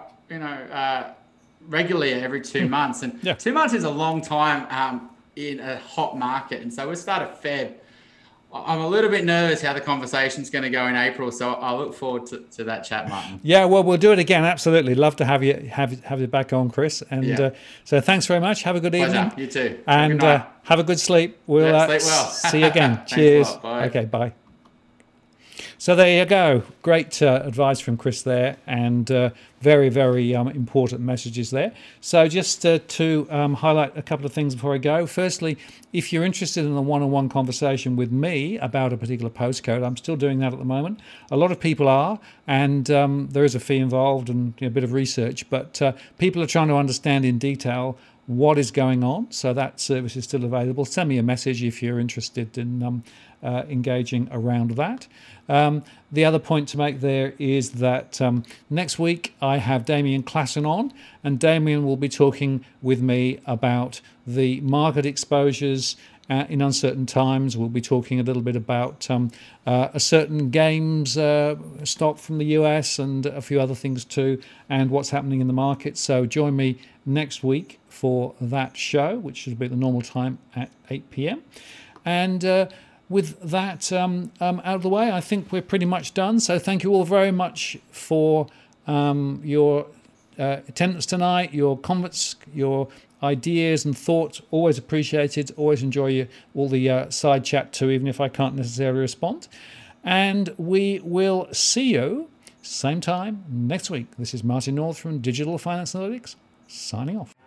regularly every 2 months, and 2 months is a long time in a hot market. And so we'll start at Feb. I'm a little bit nervous how the conversation's going to go in April, so I look forward to that chat, Martin. Yeah, well, we'll do it again. Absolutely, love to have you back on, Chris. And so thanks very much. Have a good evening. You too. And have a good sleep. We'll sleep well. See you again. Cheers. Bye. Okay, bye. So there you go. Great advice from Chris there, and very, very important messages there. So just to highlight a couple of things before I go. Firstly, if you're interested in a one-on-one conversation with me about a particular postcode, I'm still doing that at the moment. A lot of people are, and there is a fee involved and a bit of research, but people are trying to understand in detail what is going on. So that service is still available. Send me a message if you're interested in engaging around that. The other point to make there is that next week I have Damien Klassen on, and Damien will be talking with me about the market exposures in uncertain times. We'll be talking a little bit about a certain games stock from the US and a few other things too, and what's happening in the market. So join me next week for that show, which should be at the normal time at 8 p.m. And with that out of the way, I think we're pretty much done. So thank you all very much for your attendance tonight, your comments, your ideas and thoughts. Always appreciated. Always enjoy all the side chat too, even if I can't necessarily respond. And we will see you same time next week. This is Martin North from Digital Finance Analytics, signing off.